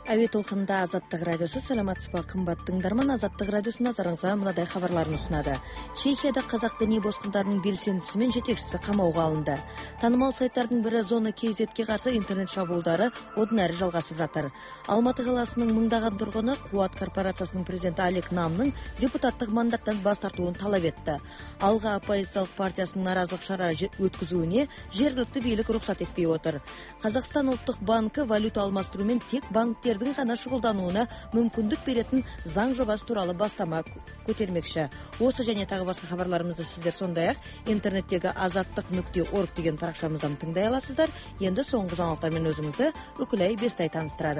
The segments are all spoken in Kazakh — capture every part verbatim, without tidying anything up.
Әуе толқында Азаттық радиосы. Саламатсыз ба қымбатты тыңдарман. Азаттық радиосы назарыңызға мынадай хабарларын ұсынады. Чехияда қазақ діни босқындардың белсендісі мен жетекшісі қамауға алынды. Танымал сайттардың бірі Зона kzге қарсы интернет шабуылдары одан әрі жалғасып жатыр. Алматы қаласының мыңдаған тұрғыны Қуат корпорациясының президенті Олег Намның депутаттық мандаттан бас тартуын талап етті. Алға оппозициялық партиясының наразылық шара өткізуіне жергілікті билік рұқсат етпей отыр. Қазақстан ұлттық банкі валюта алмастырумен тек банктер ғана шұғылдануына мүмкіндік беретін заң жобасы туралы бастама көтермекші. Осы және тағы басқа хабарларымызды сіздер сондай-ақ интернеттегі азаттық нүкте орг деген парақшамыздан тыңдай аласыздар. Енді соңғы жаңалықтармен өзіңізді Үкілай Бестай таныстырады.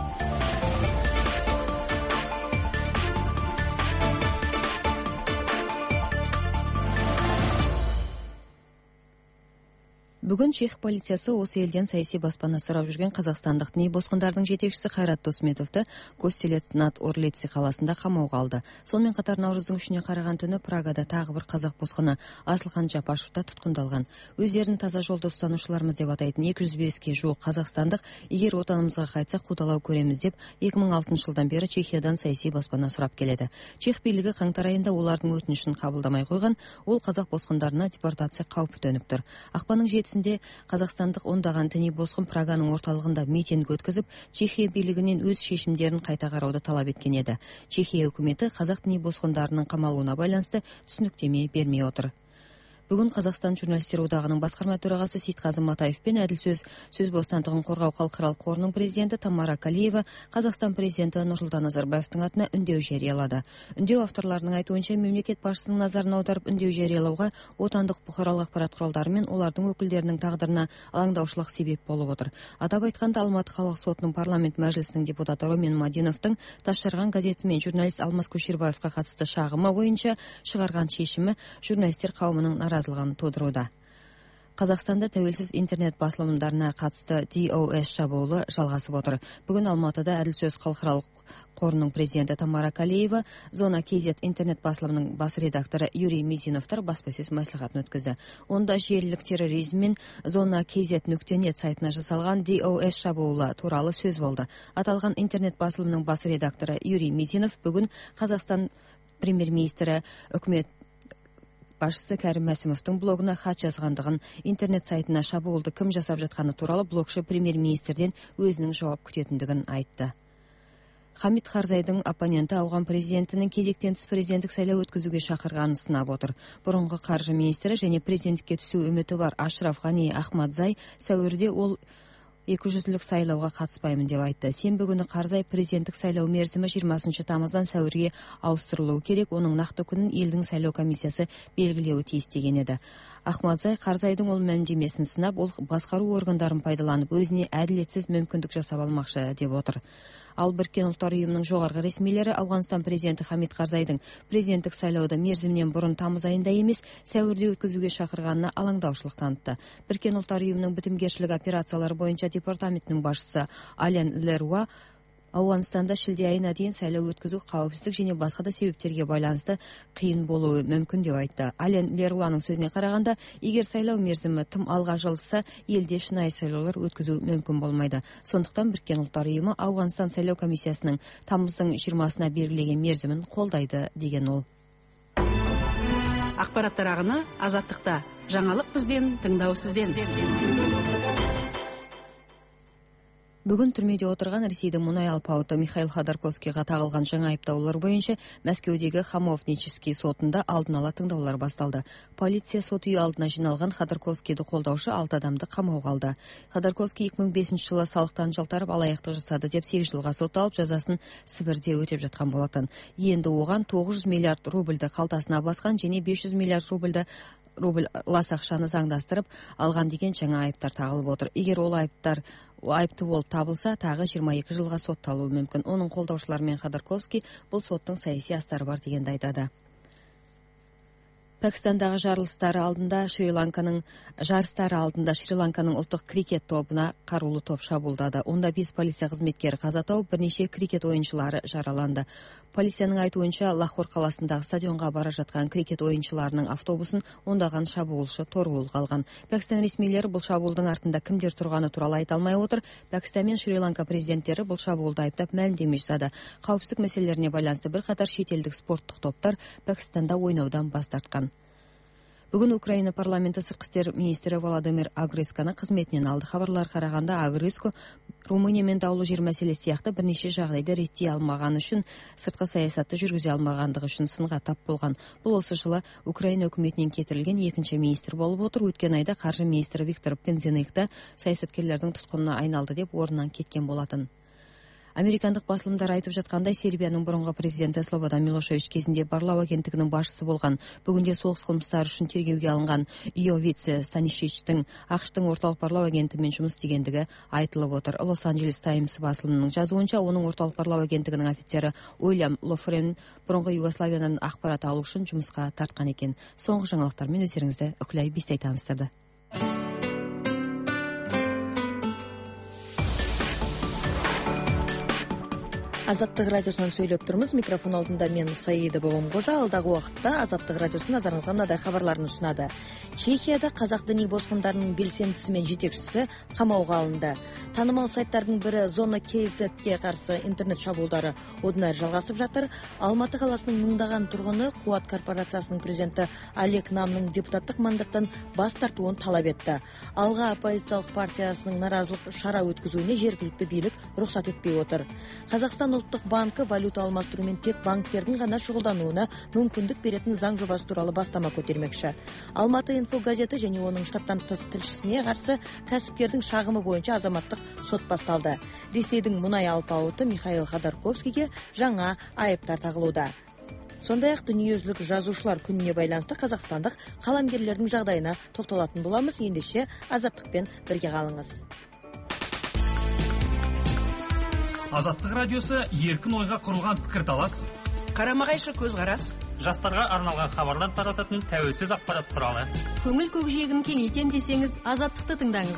Бүгін чех полициясы осы елден саяси баспана сұрап жүрген қазақстандық діни босқындардың жетекшісі Қайрат Досметовті Костелец над Орлице қаласында қамауға алды. Сонымен қатар наурыздың үшіне қараған түні Прагада тағы бір қазақ босқыны Асылхан Жапашев та тұтқындалған. Өздерін таза жолды ұстанушыларымыз деп атайтын екі жүз беске жуық қазақстандық егер отанымызға қайтсақ қудалау көреміз деп екі мың алтыншы жылдан бері Чехиядан саяси баспана сұрап келеді. Чех билігі қаңтар айында олардың өтінішін қабылдамай қойған, ол қазақ босқындарына депортация қаупі төніп тұр. Ақпанның жетісінде қазақстандық ондаған діни босқын Праганың орталығында митинг өткізіп, Чехия билігінен өз шешімдерін қайта қарауды талап еткен еді. Чехия үкіметі қазақ діни босқындарының қамалуына байланысты түсініктеме бермей отыр. Бүгін Қазақстан журналистер одағының басқарма төрағасы Сейтқазы Матаев пен әділ сөз сөз бостандығын қорғау халықаралық қорының президенті Тамара Калиева Қазақстан президенті Нұрсұлтан Назарбаевтың атына үндеу жариялады. Үндеу авторларының айтуынша мемлекет басшысының назарын аударып үндеу жариялауға отандық бұқаралық ақпарат құралдары мен олардың өкілдерінің тағдырына алаңдаушылық себеп болып отыр. Атап айтқанда Алматы қалалық сотының парламент мәжілісінің депутаты Ромен Мадиновтың Тасжарған газеті мен журналист Алмас Көшербаевқа қатысты шағымы бойынша шығарған шешімі журналистер қауымының наразылығын тудыруда. Қазақстанда тәуелсіз интернет басылымдарына қатысты ди о эс шабуылы жалғасып отыр. Бүгін Алматыда әділ сөз халықаралық қорының президенті Тамара Калиева, Зона kz интернет басылымының бас редакторы Юрий Мизиновтар баспасөз мәслихатын өткізді. Онда желілік терроризм мен Зона kz нүкте нет сайтына жасалған ди о эс шабуылы туралы сөз болды. Аталған интернет басылымның бас редакторы Юрий Мизинов бүгін Қазақстан премьер-министрі үкімет басшысы Кәрім Мәсімовтің блогына хат жазғандығын, интернет сайтына шабуылды кім жасап жатқаны туралы блогшы премьер-министрден өзінің жауап күтетіндігін айтты. Хамид Харзайдың оппоненті ауған президентінің кезектен тыс президенттік сайлау өткізуге шақырғанын сынап отыр. Бұрынғы қаржы министрі және президенттікке түсу үміті бар Ашраф Ғани Ахмадзай сәуірде ол екі жүзділік сайлауға қатыспаймын деп айтты. Сенбі күні Қарзай президенттік сайлау мерзімі жиырмасыншы тамыздан сәуірге ауыстырылуы керек, оның нақты күнін елдің сайлау комиссиясы белгілеуі тиіс деген еді. Ахмадзай Қарзайдың ол мәлімдемесін сынап, ол басқару органдарын пайдаланып, өзіне әділетсіз мүмкіндік жасап алмақшы деп отыр. Ал Біріккен ұлттар ұйымының жоғарғы ресмилері Ауғанстан президенті Хамид Қарзайдың президенттік сайлауды мерзімнен бұрын тамыз айында емес, сәуірде өткізуге шақырғанына алаңдаушылық танытты. Біріккен ұлттар ұйымының бітімгершілік операциялары бойынша департаментінің басшысы Ален Леруа Ауғанстанда шілде айына дейін сайлау өткізу қауіпсіздік және басқа да себептерге байланысты қиын болуы мүмкін деп айтты. Ален Леруаның сөзіне қарағанда, егер сайлау мерзімі тым алға жылжыса, елде шынайы сайлаулар өткізу мүмкін болмайды. Сондықтан Біріккен ұлттар ұйымы Ауғанстан сайлау комиссиясының тамыздың жиырмасына белгілеген мерзімін қолдайды деген ол. Ақпараттар ағыны Азаттықта. Жаңалық бізбен, тыңдау сізден. Бүгін түрмеде отырған Ресейдің мұнай алпауыты Михаил Ходорковскийға тағылған жаңа айыптаулар бойынша Мәскеудегі Хамовнический сотында алдын ала тыңдаулар басталды. Полиция сот үйі алдына жиналған Ходорковскийді қолдаушы алты адамды қамауға алды. Ходорковский екі мың бесінші жылы салықтан жалтарып алаяқтық жасады деп сегіз жылға сотталып, жазасын Сібірде өтеп жатқан болатын. Енді оған тоғыз жүз миллиард рубльді қалтасына басқан және бес жүз миллиард рубльді рубль лас ақшаны заңдастырып алған деген жаңа айыптар тағылып отыр. Егер ол айыптар айыпты болып табылса, тағы жиырма екі жылға сотталуы мүмкін. Оның қолдаушылары мен Ходорковский бұл соттың саяси астары бар дегенді айтады. Пәкістандагы жарылыстары алдында Шри-Ланканың жарыстары алдында Шри-Ланканың улттук крикет тобуна каруулуу топ шабуылдады. Онда беш полиция кызметкери каза тауып, бир нече крикет оюнчулары жараланды. Полициянын айтуунча, Лахор каласындагы стадионго бара жаткан крикет оюнчуларынын автобусун ондаган шабуылчы торгулга алган. Пакистан ресмийлери бул шабуылдын артында кимдер турганы тууралуу айта алмай отур. Пакистан менен Шри-Ланка президенттери бул шабуылды айыптап маалимдеме жасады. Кауіпсіздік маселелерине байланыштуу бир катар шетелдик спорттук топтор Пакистанда ойноодан бас тарткан. Бүгүн Украина парламенти сырткы иштер министри Володимир Агрисканы кызметинен алды. Хабарларга караганда, Агриско Румыния менен даулуу жер маселеси сыяктуу бир нече жагдайда реттей алмаганы үчүн, сырткы саясатты жүргүзө алмагандыгы үчүн сынга тап болгон. Бул осы жылы Украина өкмөтүнөн кетирилген экинчи министр болуп отур. Өткөн айда каржы министри Виктор Пензеник да саясаткерлердин туткунуна айналды деп ордунан кеткен болатын. Американдык басылымдар айтып жаткандай, Сербиянын мурунку президенти Слободан Милошевич кезинде барлоо агенттигинин башчысы болгон. Бүгүнде согуш кылмыштары үчүн тергөөгө алынган Йовице Станишичтин АКШтын ортолук барлоо агенти менен жумуш истегендиги айтылып отур. Лос-Анджелес Таймс басылымынын жазуунча, онун ортолук барлоо агенттигинин офицери Уильям Лофрен мурунку Югославиянын акпарат алуу үчүн жумуска тарткан экен. Соңку жаңылыктар менен өздөрүңүздү Үкүлай Бистей тааныстырды. Азаттык радиосунан сүйлөп турмуз. Микрофон алдында мен Саида Бабамгожа. Алдагы убакытта Азаттык радиосунун назарыңызга мындай кабарларын сунады. Чехияда казак диний боскундарынын белсендиси менен жетекчиси камоого алынды. Таанымал сайттардын бири Зона Кейзетке каршы интернет шабуылдары одан ары жалгасып жатыр. Алматы каласынын мыңдаган тургуну Кубат корпорациясынын президенти Олег Намнын депутаттык мандаттан бас тартууун талап этти. Алга оппозициялык партиясынын наразылык шара өткөзүүнө жергиликтүү бийлик уруксат этпей отур. Казакстан Улуттук банкы валюта алмаштыруу менен тек банктердин гана шугулданууна мүмкүндүк беретін заң жобасы тууралуу бастама көтөрмөкчү. Алматы инфо газети және онун штаттан тыс тилчисине каршы касипкердин шагымы боюнча азаматтык сот басталды. Ресейдин мунай алпауыты Михаил Ходорковскийге жаңа айыптар тагылууда. Сондай-ак дүниежүзүлүк жазуучулар күнүнө байланыштуу казакстандык каламгерлердин жагдайына токтолотун болобуз. Ендеше Азаттыкпен бирге калыңыз. Азаттык радиосу эркин ойга курулган пикирталас, карама кайшы көз карас, жастарга арналган кабарлар тарататын тәуелсиз акпарат куралы. Көңүл көкжегин кеңейтем десеңиз, Азаттыкты тыңдаңыз.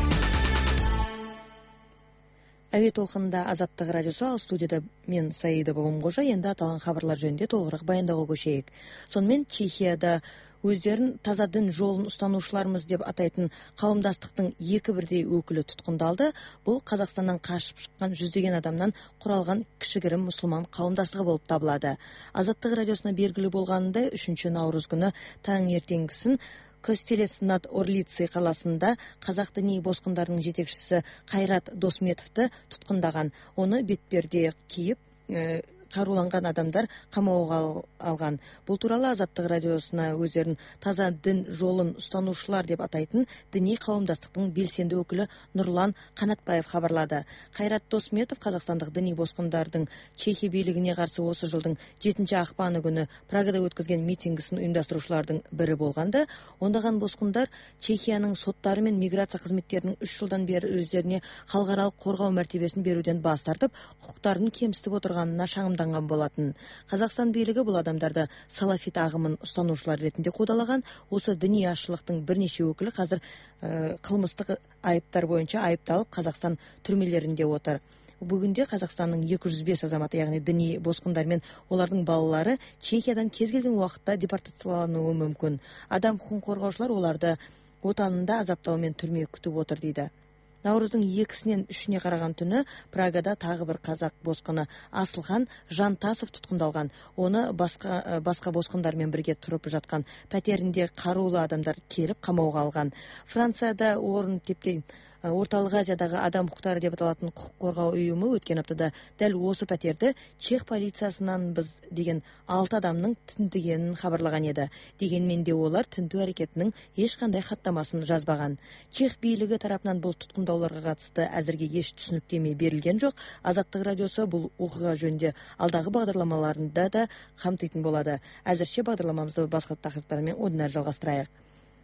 Әуе толкунда Азаттык радиосу, ал студияда мен Саида Бабамгожа. Энди аталган кабарлар жөнүндө толугураак баяндоого көчөйүк. Сонымен Чехияда өздерін таза дин жолын устануучулармыз деп атайтын кауымдастыктын эки бирдей өкүлү туткундалды. Бул Казакстандан качып чыккан жүздөгөн адамдан куралган кишигирим мусулман кауымдастыгы болуп табылады. Азаттык радиосуна белгилүү болгонундай, үчүнчү наурыз күнү таң эртеңгисин Костелец над Орлицей каласында казак диний боскундарынын жетекчиси Кайрат Досметовду туткундаган. Оны бетперде кийип карууланган адамдар камоого алган. Бул тууралуу Азаттык радиосуна өздөрүн таза дин жолун устануучулар деп атайтын диний кауымдастыктын белсенди өкүлү Нурлан Канатбаев кабарлады. Кайрат Досметов казакстандык диний боскундардын Чехия бийлигине каршы осы жылдын жетинчи акпаны күнү Прагада өткөзгөн митингисин уюмдастыруучулардын бири болгонду. Ондаган боскундар Чехиянын соттары менен миграция кызметтеринин үч жылдан бери өздөрүнө халыкаралык коргоо мартебесин берүүдөн бас тартып, укуктарын кемситип отурганына шагымданган болатын. Казакстан бийлиги бул адамдарды салафит агымын устануучулар ретинде куудалаган. Осы диний ашчылыктын бир нече өкүлү азыр э, кылмыстык айыптар боюнча айыпталып Казакстан түрмөлөрүндө отур. Бүгүндө Казакстандын эки жүз беш азаматы, ягни диний боскундар менен олардын балалары Чехиядан кез келген убакытта депортацияланууы мүмкүн. Адам укугун коргоочулар оларды отанында азаптоо менен түрмө күтүп отур дейди. Nauruzdun экисинен үчүнө караган түнү Прагада тагы бир казак боскуну Асылхан Жантасов туткундалган. Оны башка башка боскундар менен бирге туруп жаткан патеринде каруулуу адамдар келип камоого алган. Францияда орун тепкен Орталык Азиядагы адам укуктары деп аталатын укук коргоо уюму өткөн аптада дәл осы патерде чех полициясынан біз деген алты адамның тинтигенин кабарлаган эди. Дегенмен де олар тинтүү аракетинин эч кандай каттамасын жазбаган. Чех бийлиги тарапынан бул туткундауларга катысты азырге эч түшүнүктөмө берилген жок. Азаттык радиосу бул окуга жөнүндө алдагы багдарламаларында да камтыйтын болот. Азырча багдарламамызды башка такырыптар менен одан ары жалгастырайык.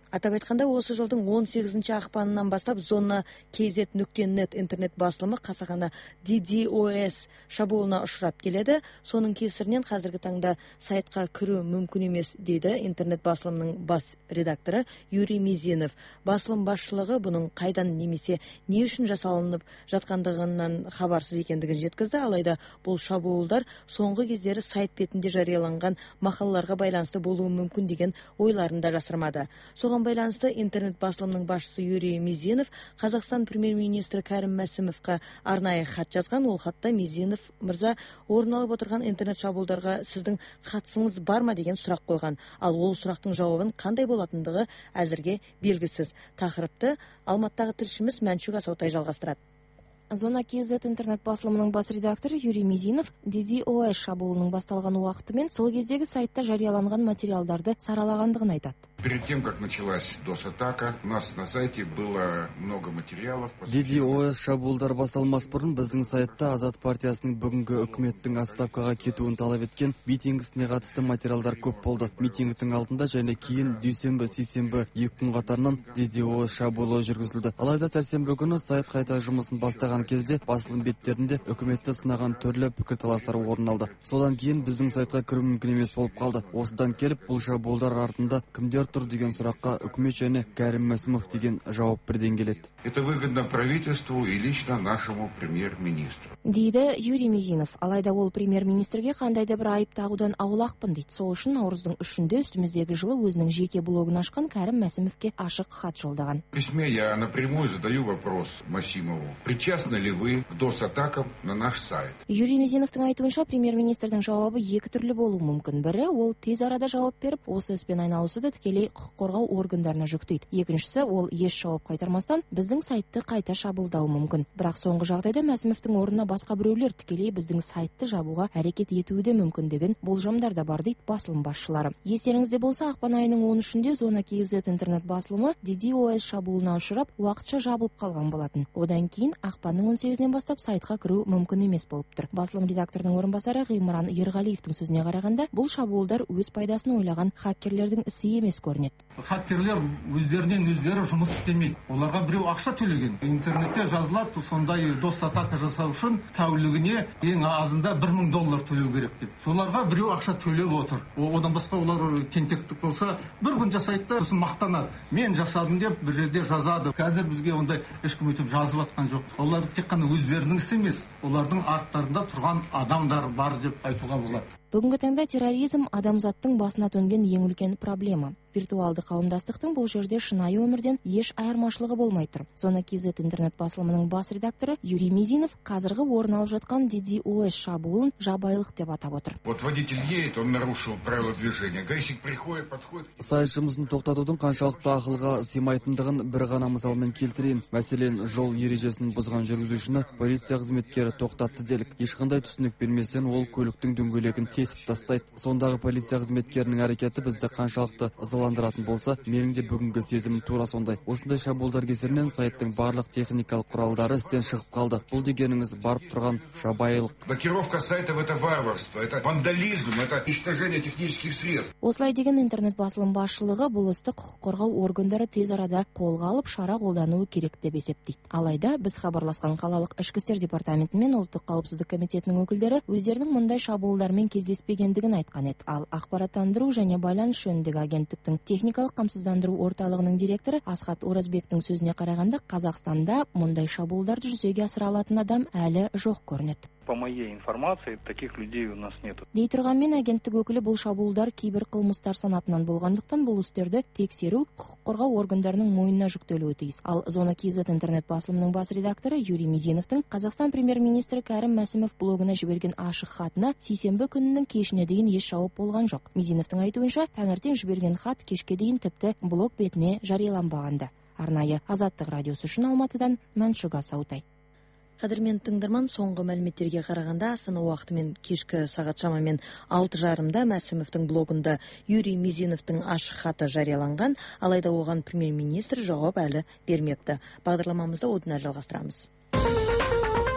Атап айтқанда, осы жылдың он сегізінші ақпанынан бастап зона kz нүкте нет интернет басылымы қасақана ди ди о эс шабуылына ұшырап келеді. Соның кесірінен қазіргі таңда сайтқа кіру мүмкін емес, дейді интернет басылымның бас редакторы Юрий Мизинов. Басылым басшылығы бұның қайдан немесе не үшін жасалынып жатқандығынан хабарсыз екендігін жеткізді. Алайда бұл шабуылдар соңғы кездері сайт бетінде жарияланған мақалаларға байланысты болуы мүмкін деген ойларын да жасырмады. Соған байланысты интернет басылымның басшысы Юрий Мизинов Қазақстан премьер-министрі Кәрім Мәсімовқа арнайы хат жазған. Ол хатта Мизинов мырза, орын алып отырған интернет шабуылдарға сіздің қатысыңыз бар ма деген сұрақ қойған. Ал ол сұрақтың жауабын қандай болатындығы әзірге белгісіз. Тақырыпты Алматыдағы тілшіміз Мәншүк Асаутай жалғастырады. Зона kz интернет басылымының бас редакторы Юрий Мизинов ди ди о эс шабуылының басталған уақытымен сол кездегі сайтта жарияланған материалдарды саралағандығын айтады. Перед тем, как началась дос-атака, у нас на сайте было много материалов. ди ди о эс шабуылдар басталмас бұрын біздің сайтта Азат партиясының бүгінгі үкіметтің отставкаға кетуін талап еткен митингісіне қатысты материалдар көп болды. Митингтің алдында және кейін дүйсенбі, сейсенбі екі күн қатарынан ди ди о эс шабуылы жүргізілді. Алайда сәрсенбі күні сайт қайта жұмысын бастаған кезде басылым беттерінде үкіметті сынаған түрлі пікірталастар орын алды. Содан кейін біздің сайтқа кіру мүмкін емес болып қалды. Осыдан келіп бұл шабуылдар артында кімдер тұр деген сұраққа үкімет және Кәрім Мәсімов деген жауап бірден келеді. Это выгодно правительству и лично нашему премьер-министру. Дейді Юрий Мизинов. Алайда ол премьер-министрге қандай да бір айып тағудан аулақпын дейді. Сол үшін наурыздың үшінде үстіміздегі жылы өзінің жеке блогын ашқан Кәрім Мәсімовке ашық хат жолдаған. В письме я напрямую задаю вопрос Масимову. Причастны ли вы к дос-атакам на наш сайт? Юрий Мизиновтың айтуынша премьер-министрдің жауабы екі түрлі болуы мүмкін. Бірі, ол тез арада жауап беріп, осы іспен айналысуды тікелей құқық қорғау органдарына жүктейді. Екіншісі, ол еш жауап қайтармастан біздің сайтты қайта шабуылдауы мүмкін. Бірақ соңғы жағдайда Мәсімовтің орнына басқа біреулер тікелей біздің сайтты жабуға әрекет етуі де мүмкіндігін болжамдар да бар дейді басылым басшылары. Естеріңізде болса, ақпан айының он үшінде Зона kz интернет басылымы ди ди о эс шабуылына ұшырап, уақытша жабылып қалған болатын. Одан кейін ақпанның он сегізінен бастап сайтқа кіру мүмкін емес болып тұр. Басылым редакторының орынбасары Ғимран Ерғалиевтің сөзіне қарағанда, бұл шабуылдар өз пайдасын ойлаған хакерлердің ісі емес көрінеді. Хакерлер өздерінен өздері жұмыс істемейді. Оларға біреу ақша төлеген. Интернетте жазылады, сондай дос-атака жасау үшін тәулігіне ең азында бір мың доллар төлеу керек деп. Соларға біреу ақша төлеп отыр. Одан басқа олар тентектік болса, бір күн жасайды да сосын мақтанады. Мен жасадым деп бір жерде жазады. Қазір бізге ондай ешкім өтіп жазып жатқан жоқ. Олар тек қана өздерінің ісі емес, олардың арттарында тұрған адамдар бар деп айтуға болады. Бүгінгі таңда терроризм адамзаттың басына төнген ең үлкен проблема. Виртуалды қауымдастықтың бұл жерде шынайы өмірден еш айырмашылығы болмай тұр. Зона kz интернет басылымының бас редакторы Юрий Мизинов қазіргі орын алып жатқан ди ди о эс шабуылын жабайылық деп атап отыр. Вот водитель едет, он нарушил правила движения. Гаишник приходит, подходит. Сайт жұмысын тоқтатудың қаншалықты ақылға сыймайтындығын бір ғана мысалмен келтірейін. Мәселен, жол ережесін бұзған жүргізушіні полиция қызметкері тоқтатты делік. Ешқандай түсінік бермесен, ол көліктің дөңгелегін тесіп тастайды. Сондағы полиция қызметкерінің әрекеті бізді қаншалықты ызаландыратын болса, менің де бүгінгі сезімім тура сондай. Осындай шабуылдар кесірінен сайттың барлық техникалық құралдары істен шығып қалды. Бұл дегеніңіз барып тұрған жабайылық. Блокировка сайтов — это варварство, это вандализм, это уничтожение технических средств. Осылай деген интернет басылым басшылығы бұл істі құқық қорғау органдары тез арада қолға алып шара қолдануы керек деп есептейді. Алайда біз хабарласқан қалалық ішкі істер департаменті мен ұлттық қауіпсіздік комитетінің өкілдері өздерінің мұндай шабуылдармен кездеспегендігін айтқан еді. Ал ақпараттандыру және байланыс жөніндегі агенттіктің техникалық қамсыздандыру орталығының директоры Асхат Оразбектің сөзіне қарағанда, Қазақстанда мұндай шабуылдарды жүзеге асыра алатын адам әлі жоқ көрінеді. По моей информации, таких людей у нас нету. Дей тұрғанмен агенттік өкілі бұл шабуылдар кейбір қылмыстар санатынан болғандықтан бұл істерді тексеру құқық қорғау органдарының мойнына жүктелуі тиіс. Ал Зона kz интернет басылымының бас редакторы Юрий Мизиновтың Қазақстан премьер-министрі Кәрім Мәсімов блогына жіберген ашық хатына сейсенбі күнінің кешіне дейін еш жауап болған жоқ. Мизиновтың айтуынша, таңертең жіберген хат кешке дейін тіпті блог бетіне жарияланбағанды. Арнайы Азаттық радиосы үшін Алматыдан Мәншүк Асаутай. Қадірмен тыңдарман, соңғы мәліметтерге қарағанда Астана уақытымен кешкі сағат шамамен алты жарымда Мәсімовтің блогында Юрий Мизиновтың ашық хаты жарияланған, алайда оған премьер-министр жауап әлі бермепті. Бағдарламамызды одан әрі жалғастырамыз.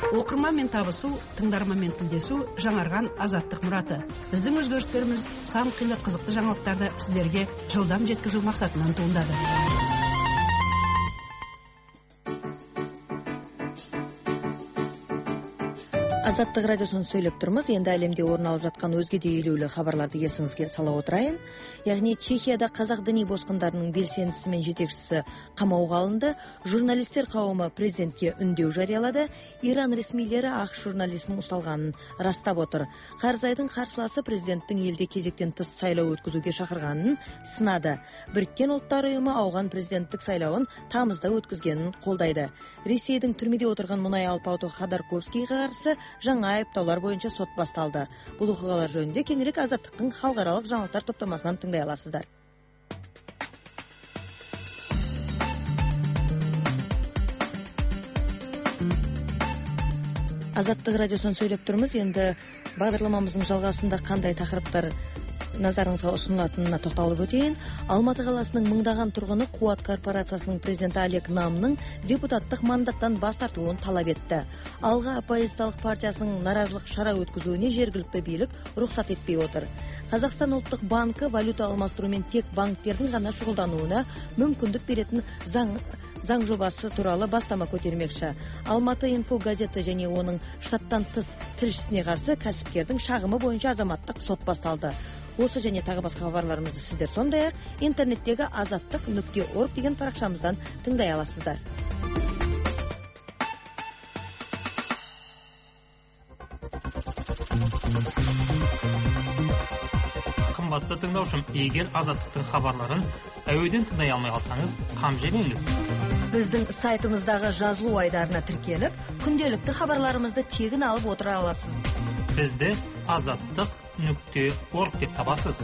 оқырманмен табысу, тыңдарманмен тілдесу жаңарған азаттық мұраты. Біздің өзгерістеріміз сан қилы қызықты жаңалықтарды сіздерге жылдам жеткізу мақсатынан туындады. Азаттық радиосын сөйлеп тұрмыз. Енді әлемде орын алып жатқан өзге де елеулі хабарларды есіңізге сала отырайын. Яғни Чехияда қазақ діни босқындарының белсендісі мен жетекшісі қамауға алынды. Журналистер қауымы президентке үндеу жариялады. Иран ресмилері ақш журналистінің ұсталғанын растап отыр. Қарзайдың қарсыласы президенттің елде кезектен тыс сайлау өткізуге шақырғанын сынады. Біріккен ұлттар ұйымы ауған президенттік сайлауын тамызда өткізгенін қолдайды. Ресейдің түрмеде отырған мұнай алпауыты Ходорковскийге қарсы жаңа айыптаулар бойынша сот басталды. Бұл оқиғалар жөнінде кеңірек Азаттықтың халықаралық жаңалықтар топтамасынан тыңдай аласыздар. Азаттық радиосын сөйлеп тұрмыз. Енді бағдарламамыздың жалғасында қандай тақырыптар назарыңызға ұсынылатынына тоқталып өтейін. Алматы қаласының мыңдаған тұрғыны Қуат корпорациясының президенті Олег Намның депутаттық мандаттан бас тартуын талап етті. Алға оппозициялық партиясының наразылық шара өткізуіне жергілікті билік рұқсат етпей отыр. Қазақстан ұлттық банкі валюта алмастырумен тек банктердің ғана шұғылдануына мүмкіндік беретін заң заң жобасы туралы бастама көтермекші. Алматы инфо газеті және оның штаттан тыс тілшісіне қарсы кәсіпкердің шағымы бойынша азаматтық сот басталды. Осы және тағы басқа хабарларымызды сіздер сондай-ақ интернеттегі азаттық нүкте орг деген парақшамыздан тыңдай аласыздар. Қымбатты тыңдаушым, егер азаттықтың хабарларын әуеден тыңдай алмай қалсаңыз, қам жемеңіз. Біздің сайтымыздағы жазылу айдарына тіркеліп, күнделікті хабарларымызды тегін алып отыра аласыз. Бізді азаттық нүкте орг деп табасыз.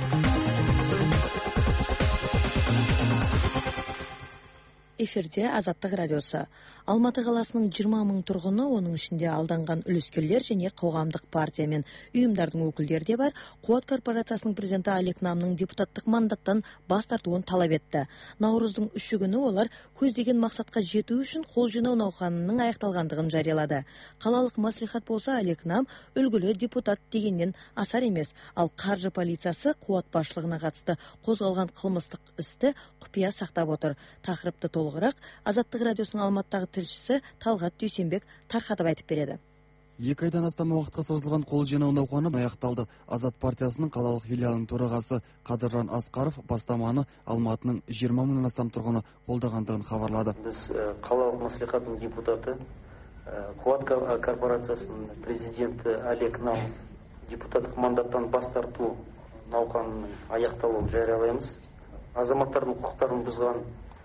Эфирде Азаттық радиосы. Алматы қаласының жиырма мың тұрғыны, оның ішінде алданған үлескерлер және қоғамдық партия мен ұйымдардың өкілдері де бар. Қуат корпорациясының президенті Олег Намның депутаттық мандаттан бас тартуын талап етті. Наурыздың үші күні олар көздеген мақсатқа жету үшін қол жинау науқанының аяқталғандығын жариялады. Қалалық мәслихат болса, Олег Нам үлгілі депутат дегеннен асар емес, ал қаржы полициясы Қуат басшылығына қатысты қозғалған қылмыстық істі құпия сақтап отыр. Тақырыпты толығырақ Азаттық радиосының Алматыдағы тілшісі Талғат Дүйсенбек тарқатып айтып береді. Екі айдан астам уақытқа созылған қол жинау науқаны аяқталды. Азат партиясының қалалық филиалының төрағасы Қадыржан Асқаров бастаманы Алматының жиырма мыңнан астам тұрғыны қолдағандығын хабарлады. Біз қалалық мәслихаттың депутаты, Қуат корпорациясының президенті Олег Нам депутаттық мандаттан бас тарту науқанының аяқталуын жариялаймыз. Азаматтардың құқықтарын бұзған,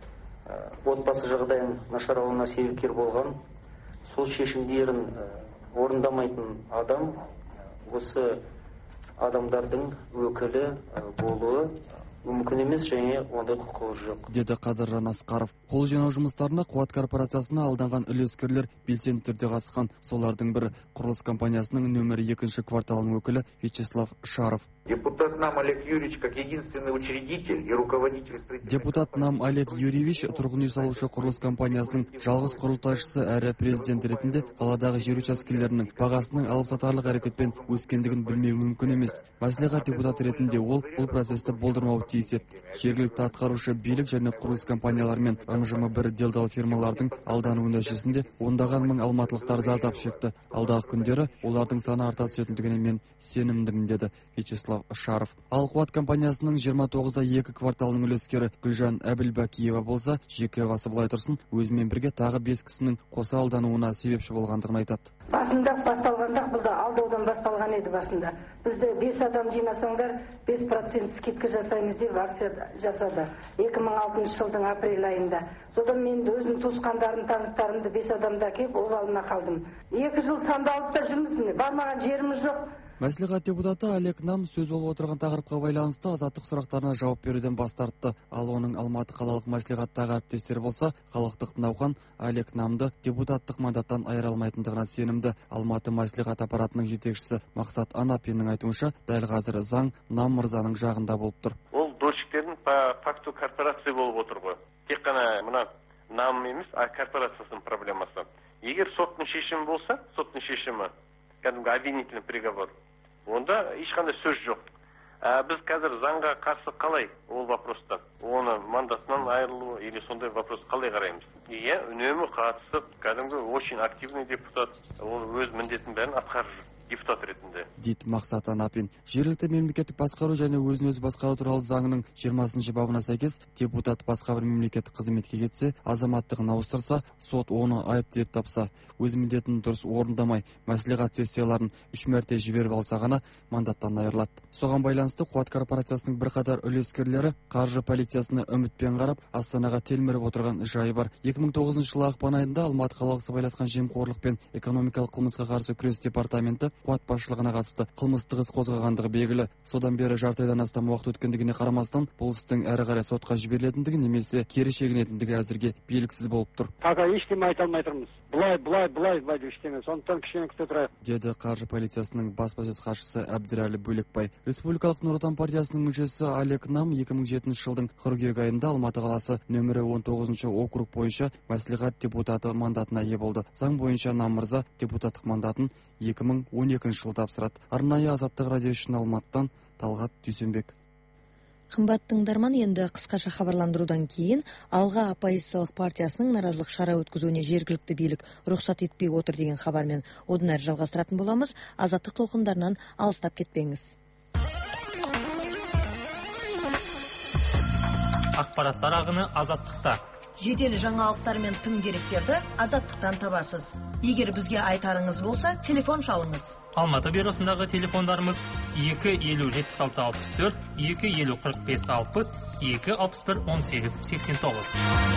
отбасы жағдайын нашарлауына себепкер болған, сол шешімдерін орындамайтын адам осы адамдардың өкілі болуы мүмкін емес және ондай құқығы жоқ, деді Қадыржан Асқаров. Қол жинау жұмыстарына Қуат корпорациясына алданған үлескерлер белсенді түрде қатысқан. Солардың бірі құрылыс компаниясының нөмірі екінші кварталының өкілі Вячеслав Шаров. Депутат Нам Олег Юрьевич, как единственный учредитель и руководитель строительной... Депутат Нам Олег Юрьевич тұрғын үй салушы құрылыс компаниясының жалғыз құрылтайшысы әрі президент ретінде қаладағы жер учаскелерінің бағасының алып-сатарлық әрекетпен өскендігін білмеу мүмкін емес. Мәслихат депутаты ретінде ол бұл процесті болдырмауы тиіс еді. Жергілікті атқарушы билік және құрылыс компаниялары мен ынжымы бір делдал фирмалардың алдануы нәтижесінде ондаған мың алматылықтар зардап шекті. Алдағы күндері олардың саны арта түсетіндігіне мен сенімдімін, деді Вячеслав Шаров. Ал Қуат компаниясының жиырма тоғызда екі кварталының үлескері Гүлжан Әбілбәкиева болса, жеке басы былай тұрсын, өзімен бірге тағы бес кісінің қоса алдануына себепші болғандығын айтады. Басында басталғанда бұл да алдаудан басталған еді басында. Бізді бес адам жинасаңдар бес процент скидка жасаймыз деп акция жасады. екі мың алтыншы жылдың апрель айында. Содан мен өзім туысқандарым, таныстарымды бес адамды әкеп обалына қалдым. Екі жыл сандалыста жүрміз, міне бармаған жеріміз жоқ. Мәслихат депутаты Олег Нам сөз болып отырған тақырыпқа байланысты азаттық сұрақтарына жауап беруден бас тартты. Ал оның Алматы қалалық мәслихаттағы әріптестері болса, халықтық науқан Олег Намды депутаттық мандаттан айыра алмайтындығына сенімді. Алматы мәслихат аппаратының жетекшісі Мақсат Анапиннің айтуынша, дәл қазір заң Нам мырзаның жағында болып тұр. Ол дольщиктердің по факту корпорация болып отыр ғой. Тек қана мына Нам емес, а корпорациясының проблемасы. Егер соттың шешімі шешім болса, соттың шешімі, кәдімгі обвинительный приговор, онда ешқандай сөз жоқ. Ә, біз қазір заңға қарсы қалай ол вопростан? Оны мандатынан айырылу или сондай вопрос қалай қараймыз? Иә, үнемі қатысып, кәдімгі очень активный депутат, ол өз міндетін бәрін атқарып жүр. Депутат ретінде. Дейді Мақсат Анапин. Жергілікті мемлекеттік басқару және өзін өзі басқару туралы заңының жиырмасыншы бабына сәйкес депутат басқа бір мемлекеттік қызметке кетсе, азаматтығын ауыстырса, сот оны айыпты деп тапса, өз міндетін дұрыс орындамай, мәслихат сессияларын үш мәрте жіберіп алса ғана мандаттан айырылады. Соған байланысты Қуат корпорациясының бірқатар үлескерлері қаржы полициясына үмітпен қарап, Астанаға телміріп отырған жайы бар. екі мың тоғызыншы жылы ақпан айында Алматы қалалық сыбайласқан жемқорлық пен экономикалық қылмысқа қарсы күрес департаменті Қуат басшылығына қатысты қылмыстық іс қозғағандығы белгілі. Содан бері жарты айдан астам уақыт өткендігіне қарамастан, бұл істің әрі қарай сотқа жіберілетіндігі немесе кері шегінетіндігі әзірге белгісіз болып тұр. Пока ештеңе айта алмай тұрмыз. Былай, былай, былай, былай деп ештеңе. Сондықтан кішкене күте тұрайық. Деді қаржы полициясының баспасөз хатшысы Әбдірәлі Бөлекбай. Республикалық Нұр Отан партиясының мүшесі Олег Нам екі мың жетінші жылдың қыркүйек айында Алматы қаласы нөмірі он тоғызыншы округ бойынша мәслихат депутаты мандатына ие болды. Заң бойынша Нам мырза депутаттық мандатын екі мың он екінші жылы тапсырады. Арнайы Азаттық радио үшін Алматыдан Талғат Дүйсенбек. Қымбатты тыңдарман, енді қысқаша хабарландырудан кейін Алға оппозициялық партиясының наразылық шара өткізуіне жергілікті билік рұқсат етпей отыр деген хабармен одан әрі жалғастыратын боламыз. Азаттық толқындарынан алыстап кетпеңіз. Ақпараттар ағыны Азаттықта. Жедел жаңалықтар мен тың деректерді Азаттықтан табасыз. Егер бізге айтарыңыз болса, телефон шалыңыз. Алматы бюросындағы телефондарымыз екі елу жетпіс алты алпыс төрт, екі елу қырық бес алпыс, екі алпыс бір он сегіз сексен тоғыз.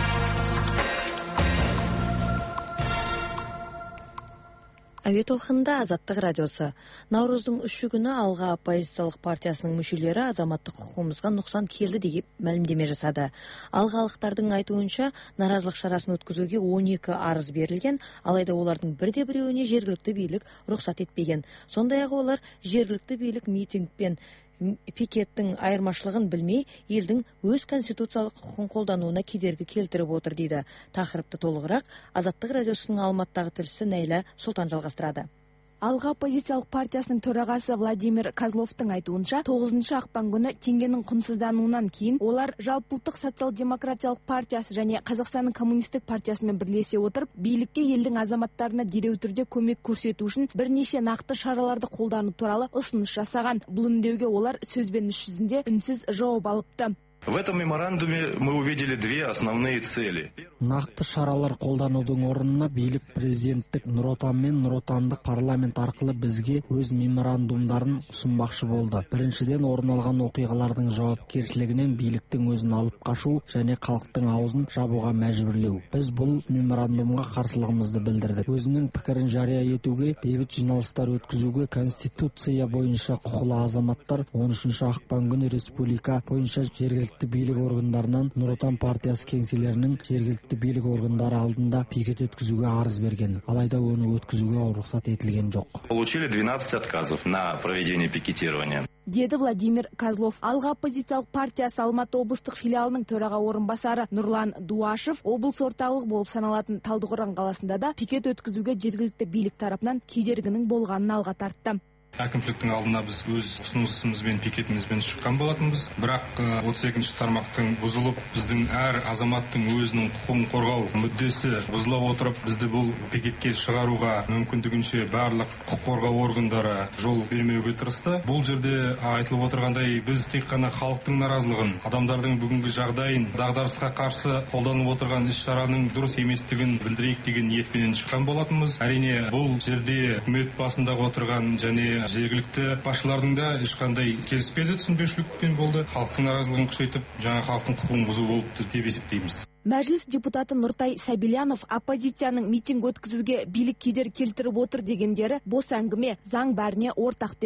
Әуе толқынында Азаттық радиосы. Наурыздың үші күні Алға оппозициялық партиясының мүшелері азаматтық құқығымызға нұқсан келді деп мәлімдеме жасады. Алғалықтардың айтуынша, наразылық шарасын өткізуге он екі арыз берілген, алайда олардың бірде біреуіне жергілікті билік рұқсат етпеген. Сондай-ақ олар жергілікті билік митинг пен пикеттің айырмашылығын білмей, елдің өз конституциялық құқығын қолдануына кедергі келтіріп отыр дейді. Тақырыпты толығырақ Азаттық радиосының Алматыдағы тілшісі Нәйлә Сұлтан жалғастырады. Алға оппозициялық партиясының төрағасы Владимир Козловтың айтуынша, тоғызыншы ақпан күні теңгенің құнсыздануынан кейін олар Жалпыұлттық социал-демократиялық партиясы және Қазақстанның коммунистік партиясымен бірлесе отырып, билікке елдің азаматтарына дереу түрде көмек көрсету үшін бірнеше нақты шараларды қолдану туралы ұсыныс жасаған. Бұл үндеуге олар сөзбен іс жүзінде үнсіз жауап алыпты. В этом меморандуме мы увидели две основные цели. Нақты шаралар қолданудың орнына билік президенттік Нұр Отан мен Нұр Отандық парламент арқылы бізге өз меморандумдарын ұсынбақшы болды. Біріншіден, орын алған оқиғалардың жауапкершілігінен биліктің өзін алып қашу және халықтың аузын жабуға мәжбүрлеу. Біз бұл меморандумға қарсылығымызды білдірдік. Өзінің пікірін жария етуге, бейбіт жиналыстар өткізуге конституция бойынша құқылы азаматтар он үшінші ақпан күні республика бойынша жергілікті билік органдарынан Нұр Отан партиясы кеңселерінің жергілікті билік органдары алдында пикет өткізуге арыз берген. Алайда оны өткізуге рұқсат етілген жоқ. Получили двенадцать отказов на проведение пикетирования. Деді Владимир Козлов. Алға оппозициялық партиясы Алматы облыстық филиалының төраға орынбасары Нұрлан Дуашев облыс орталық болып саналатын Талдықорған қаласында да пикет өткізуге жергілікті билік тарапынан кедергінің болғанын алға тартты. Әкімшіліктің алдына біз өз ұсынысымызбен пикетімізбен шыққан болатынбыз. Бірақ отыз екінші тармақтың бұзылып, біздің әр азаматтың өзінің құқығын қорғау мүддесі бұзыла отырып, бізді бұл пикетке шығаруға мүмкіндігінше барлық құқық қорғау органдары жол бермеуге тырысты. Бұл жерде айтылып отырғандай, біз тек қана халықтың наразылығын, адамдардың бүгінгі жағдайын, дағдарысқа қарсы қолданылып отырған іс-шараның дұрыс еместігін білдірейік деген ниетпен шыққан болатынбыз. Әрине, бұл жерде үкімет басындағы отырған және жергілікті басшылардың да ешқандай келіспеді, түсінбеушілікпен болды. Халықтың наразылығын күшейтіп, жаңа халықтың құқығын бұзу болыпты деп есептейміз. Мәжіліс депутаты Нұртай Сәбилянов оппозицияның митинг өткізуге билік кедергі келтіріп отыр дегендері бос әңгіме, заң бәріне ортақ деді.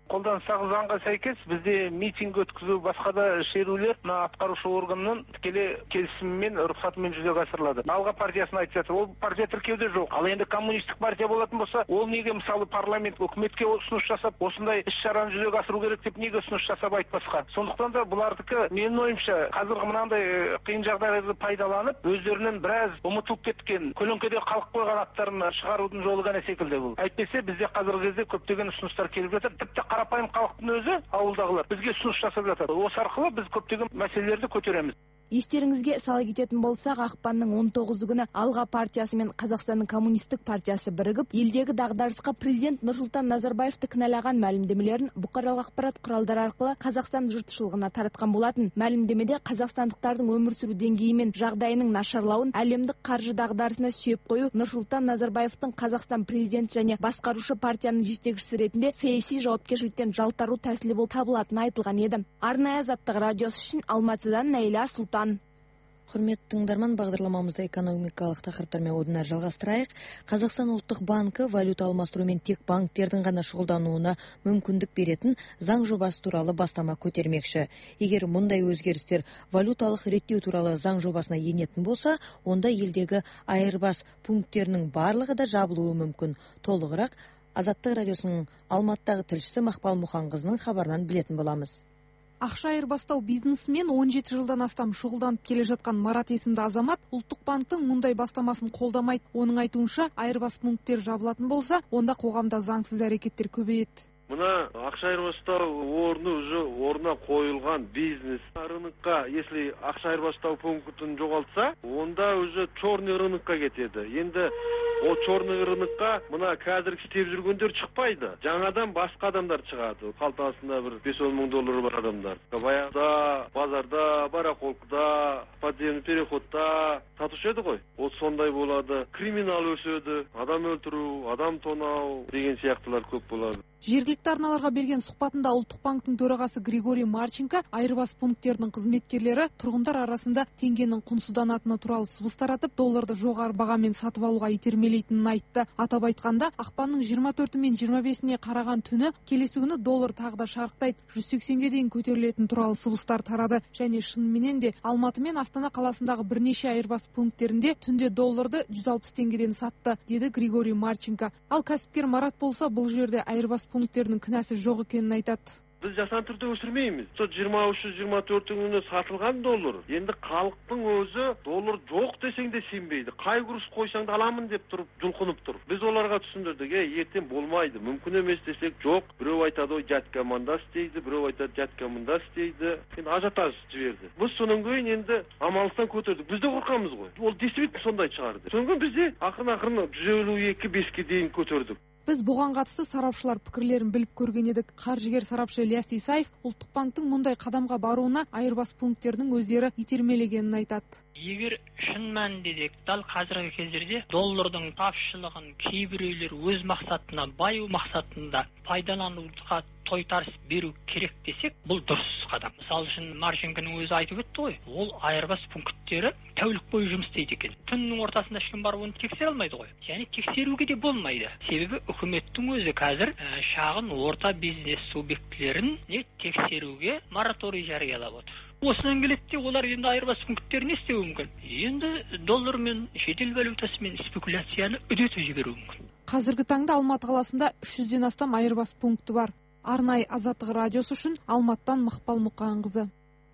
Қолданыстағы заңға сәйкес бізде митинг өткізу, басқа да шерулер мына атқарушы органның тікелей келісімімен, рұқсатымен жүзеге асырылады. Алға партиясына айтса, ол партия тіркеуде жоқ. Ал енді коммунистік партия болатын болса, ол неге мысалы парламент үкіметке ұсыныс жасап, осындай іс-шараны жүзеге асыру керек деп неге ұсыныс жасап айтпасқа? Сондықтан да бұлардікі менің ойымша қазіргі мынандай қиын жағдайды пайдаланып, өздерінен біраз ұмытылып кеткен, көлеңкеде қалып қойған аттарын шығарудың жолы ғана секілді бұл. Әйтпесе бізде қазіргі кезде көптеген ұсыныстар келіп жатыр. Тіпті қарапайым халықтың өзі, ауылдағылар бізге ұсыныс жасап жатыр. Осы арқылы біз көптеген мәселелерді көтереміз. Естеріңізге сала кететін болсақ, ақпанның он тоғызы күні Алға партиясы мен Қазақстанның коммунистік партиясы бірігіп, елдегі дағдарысқа президент Нұрсұлтан Назарбаевты кінәлаған мәлімдемелерін бұқаралық ақпарат құралдары арқылы Қазақстан жұртшылығына таратқан болатын. Мәлімдемеде қазақстандықтардың өмір сүру деңгейі мен жағдайының нашарлауын, әлемдік қаржы дағдарысына сүйеп қою, Нұрсұлтан Назарбаевтың Қазақстан президенті және басқарушы партияның жетекшісі ретінде саяси жауапкершіліктен жалтару тәсілі болып табылатыны айтылған еді. Арнайы Азаттық радиосы үшін Алматыдан Нәйлә Сұлтан. Құрметті тыңдарман, бағдарламамызда экономикалық тақырыптармен одан әрі жалғастырайық. Қазақстан ұлттық банкі валюта алмастырумен тек банктердің ғана шұғылдануына мүмкіндік беретін заң жобасы туралы бастама көтермекші. Егер мұндай өзгерістер валюталық реттеу туралы заң жобасына енетін болса, онда елдегі айырбас пункттерінің барлығы да жабылуы мүмкін. Толығырақ Азаттық радиосының Алматыдағы тілшісі Мақпал Мұханқызының хабарынан білетін боламыз. Ақша айырбастау бизнесімен он жеті жылдан астам шұғылданып келе жатқан Марат есімді азамат ұлттық банктың мұндай бастамасын қолдамайды. Оның айтуынша, айырбас пункттер жабылатын болса, онда қоғамда заңсыз әрекеттер көбейеді. Мына ақша айырбастау орны уже орнына қойылған бизнес рынокқа, если ақша айырбастау пунктін жоғалтса, онда уже черный рынокқа кетеді. Енді о черный рынокқа мына қазір істеп жүргендер шықпайды. Жаңадан басқа адамдар шығады. Қалтасында бір бес он мың доллары бар адамдар. Баяғыда, базарда, барахолкада, подземный переходта сатушы еді ғой. Ол сондай болады. Криминал өседі, адам өлтіру, адам тонау деген сияқтылар көп болады. Жергілікті арналарға берген сұхбатында ұлттық банктың төрағасы Григорий Марченко айырбас пункттерінің қызметкерлері тұрғындар арасында теңгенің құнсызданатыны туралы сыбыс таратып, долларды жоғары бағамен сатып алуға итермелейтінін айтты. Атап айтқанда, ақпанның жиырма төрті мен жиырма бесіне қараған түні келесі күні доллар тағы да шарықтайды, жүз сексенге дейін көтерілетін туралы сыбыстар тарады. Және шынымен де Алматы мен Астана қаласындағы бірнеше айырбас пункттерінде түнде долларды жүз алпыс теңгеден сатты, деді Григорий Марченко. Ал кәсіпкер Марат болса, бұл жерде айырбас пункттерінің кінәсі жоқ екенін айтады. Біз жасан түрде өсірмейміз. жиырма үш жиырма төрт күні сатылған доллар. Енді халықтың өзі доллар жоқ десең де сенбейді. Қай курс қойсаң да аламын деп тұрып, жұлқынып тұр. Біз оларға түсіндірдік, е, ертең болмайды, мүмкін емес десек, жоқ. Біреу айтады, ой, дядька мында істейді, біреу айтады, дядька мында істейді. Енді ажиотаж жіберді. Біз соның кейін енді амалықтан көтердік. Біз де қорқамыз ғой. Ол действительно сондай шығарды. Соңғы бізде ақырын-ақырын жүз елу екі беске дейін көтердік. Біз бұған қатысты сарапшылар пікірлерін біліп көрген едік. Қаржыгер сарапшы Ильяс Исаев ұлттық банктың мұндай қадамға баруына айырбас пункттерінің өздері итермелегенін айтады. Егер шын мәнінде дәл қазіргі кездерде доллардың тапшылығын кейбіреулер өз мақсатына, баю мақсатында пайдалануға тойтарыс беру керек десек, бұл дұрыс қадам. Мысалы үшін Марченконың өзі айтып өтті ғой, ол айырбас пункттері тәулік бойы жұмыс істейді екен. Түннің ортасында ешкім барып оны тексере алмайды ғой. Яғни тексеруге де болмайды. Себебі үкіметтің өзі қазір шағын орта бизнес субъектілерін тексеруге мораторий жариялап отыр. Осыдан келеді, олар енді айырбас пункттерін не істеуі мүмкін? Енді доллар мен шетел валютасымен спекуляцияны үдетіп жіберуі мүмкін. Қазіргі таңда Алматы қаласында үш жүзден астам айырбас пункті бар. Арнайы Азаттық радиосы үшін Алматыдан Мақпал Мұқанқызы.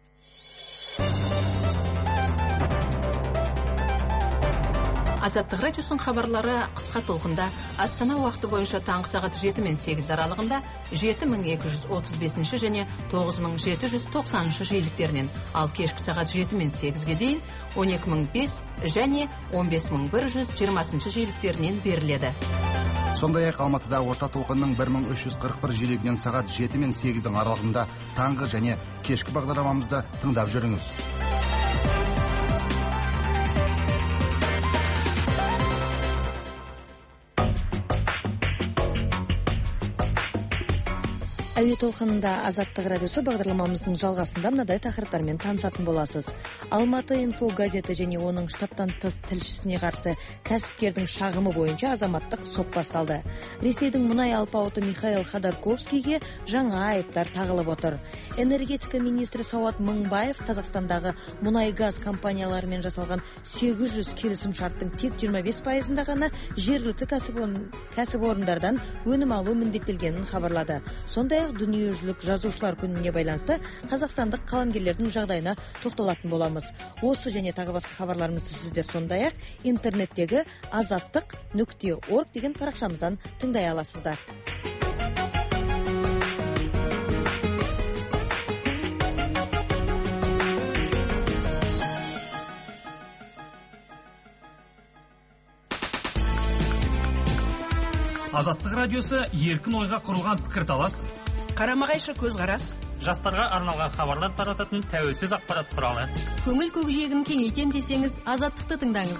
Азаттық радиосын хабарлары қысқа толқында Астана уақыты бойынша таңғы сағат жеті мен сегіз аралығында жеті мың екі жүз отыз бесінші және тоғыз мың жеті жүз тоқсаныншы жиіліктерінен, ал кешкі сағат жеті мен сегізге дейін он екі мың бес және он бес мың бір жүз жиырмасыншы жиіліктерінен беріледі. Сондай-ақ Алматыда орта толқынның бір мың үш жүз қырық бір жиілігінен сағат жеті мен сегіздің аралығында таңғы және кешкі бағдарламамызды тыңдап жүріңіз. Әуе толқынында Азаттық радиосы бағдарламамыздың жалғасында мынадай тақырыптармен танысатын боласыз. Алматы инфо газеті және оның штаттан тыс тілшісіне қарсы кәсіпкердің шағымы бойынша азаматтық сот басталды. Ресейдің мұнай алпауыты Михаил Ходорковскийге жаңа айыптар тағылып отыр. Энергетика министрі Сауат Мыңбаев Қазақстандағы мұнай-газ компанияларымен жасалған сегіз жүз келісім шарттың тек жиырма бес пайызында ғана жергілікті кәсіпорындардан өнім алу міндеттелгенін хабарлады. Сондай дүниежүзілік жазушылар күніне байланысты қазақстандық қаламгерлердің жағдайына тоқталатын боламыз. Осы және тағы басқа хабарларымызды сіздер сондай-ақ интернеттегі азаттық нүкте орг деген парақшамыздан тыңдай аласыздар. Азаттық радиосы еркін ойға құрылған пікірталас, қарама-қайшы көзқарас, жастарға арналған хабарлар тарататын тәуелсіз ақпарат құралы. Көңіл көкжиегін кеңейтем десеңіз, Азаттықты тыңдаңыз.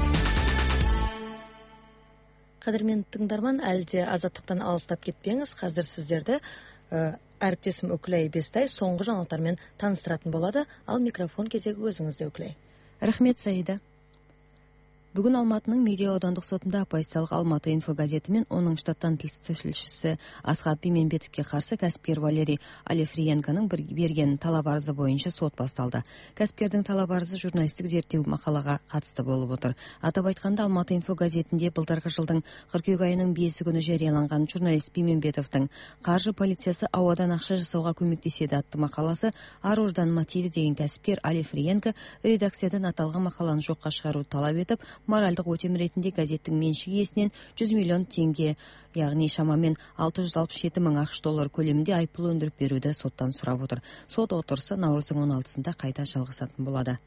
Қадірмен тыңдарман, әлде Азаттықтан алыстап кетпеңіз. Қазір сіздерді ә, әріптесім Үкілей Бестай соңғы жаңалықтармен таныстыратын болады. Ал микрофон кезегі өзіңізде, Үкілей. Рахмет, Саида. Бүгін Алматының Медеу аудандық сотында оппозициялық Алматы инфо газеті мен оның штаттан тыс тілшісі Асхат Бимембетовке қарсы кәсіпкер Валерий Алефриенконың берген талап арызы бойынша сот басталды. Кәсіпкердің талап арызы журналистік зерттеу мақалаға қатысты болып отыр. Атап айтқанда, Алматы инфо газетінде былтырғы жылдың қыркүйек айының бесі күні жарияланған журналист Бимембетовтың «Қаржы полициясы ауадан ақша жасауға көмектеседі» атты мақаласы ар-ождан матиді деген кәсіпкер Алефриенко редакциядан аталған мақаланы жоққа шығаруды талап етіп, моральдық өтем ретінде газеттің меншік иесінен жүз миллион теңге, яғни шамамен алты жүз алпыс жеті мың ақш доллар көлемінде айыппұл өндіріп беруді соттан сұрап отыр. Сот отырысы наурыздың он алтысында қайта жалғасатын болады.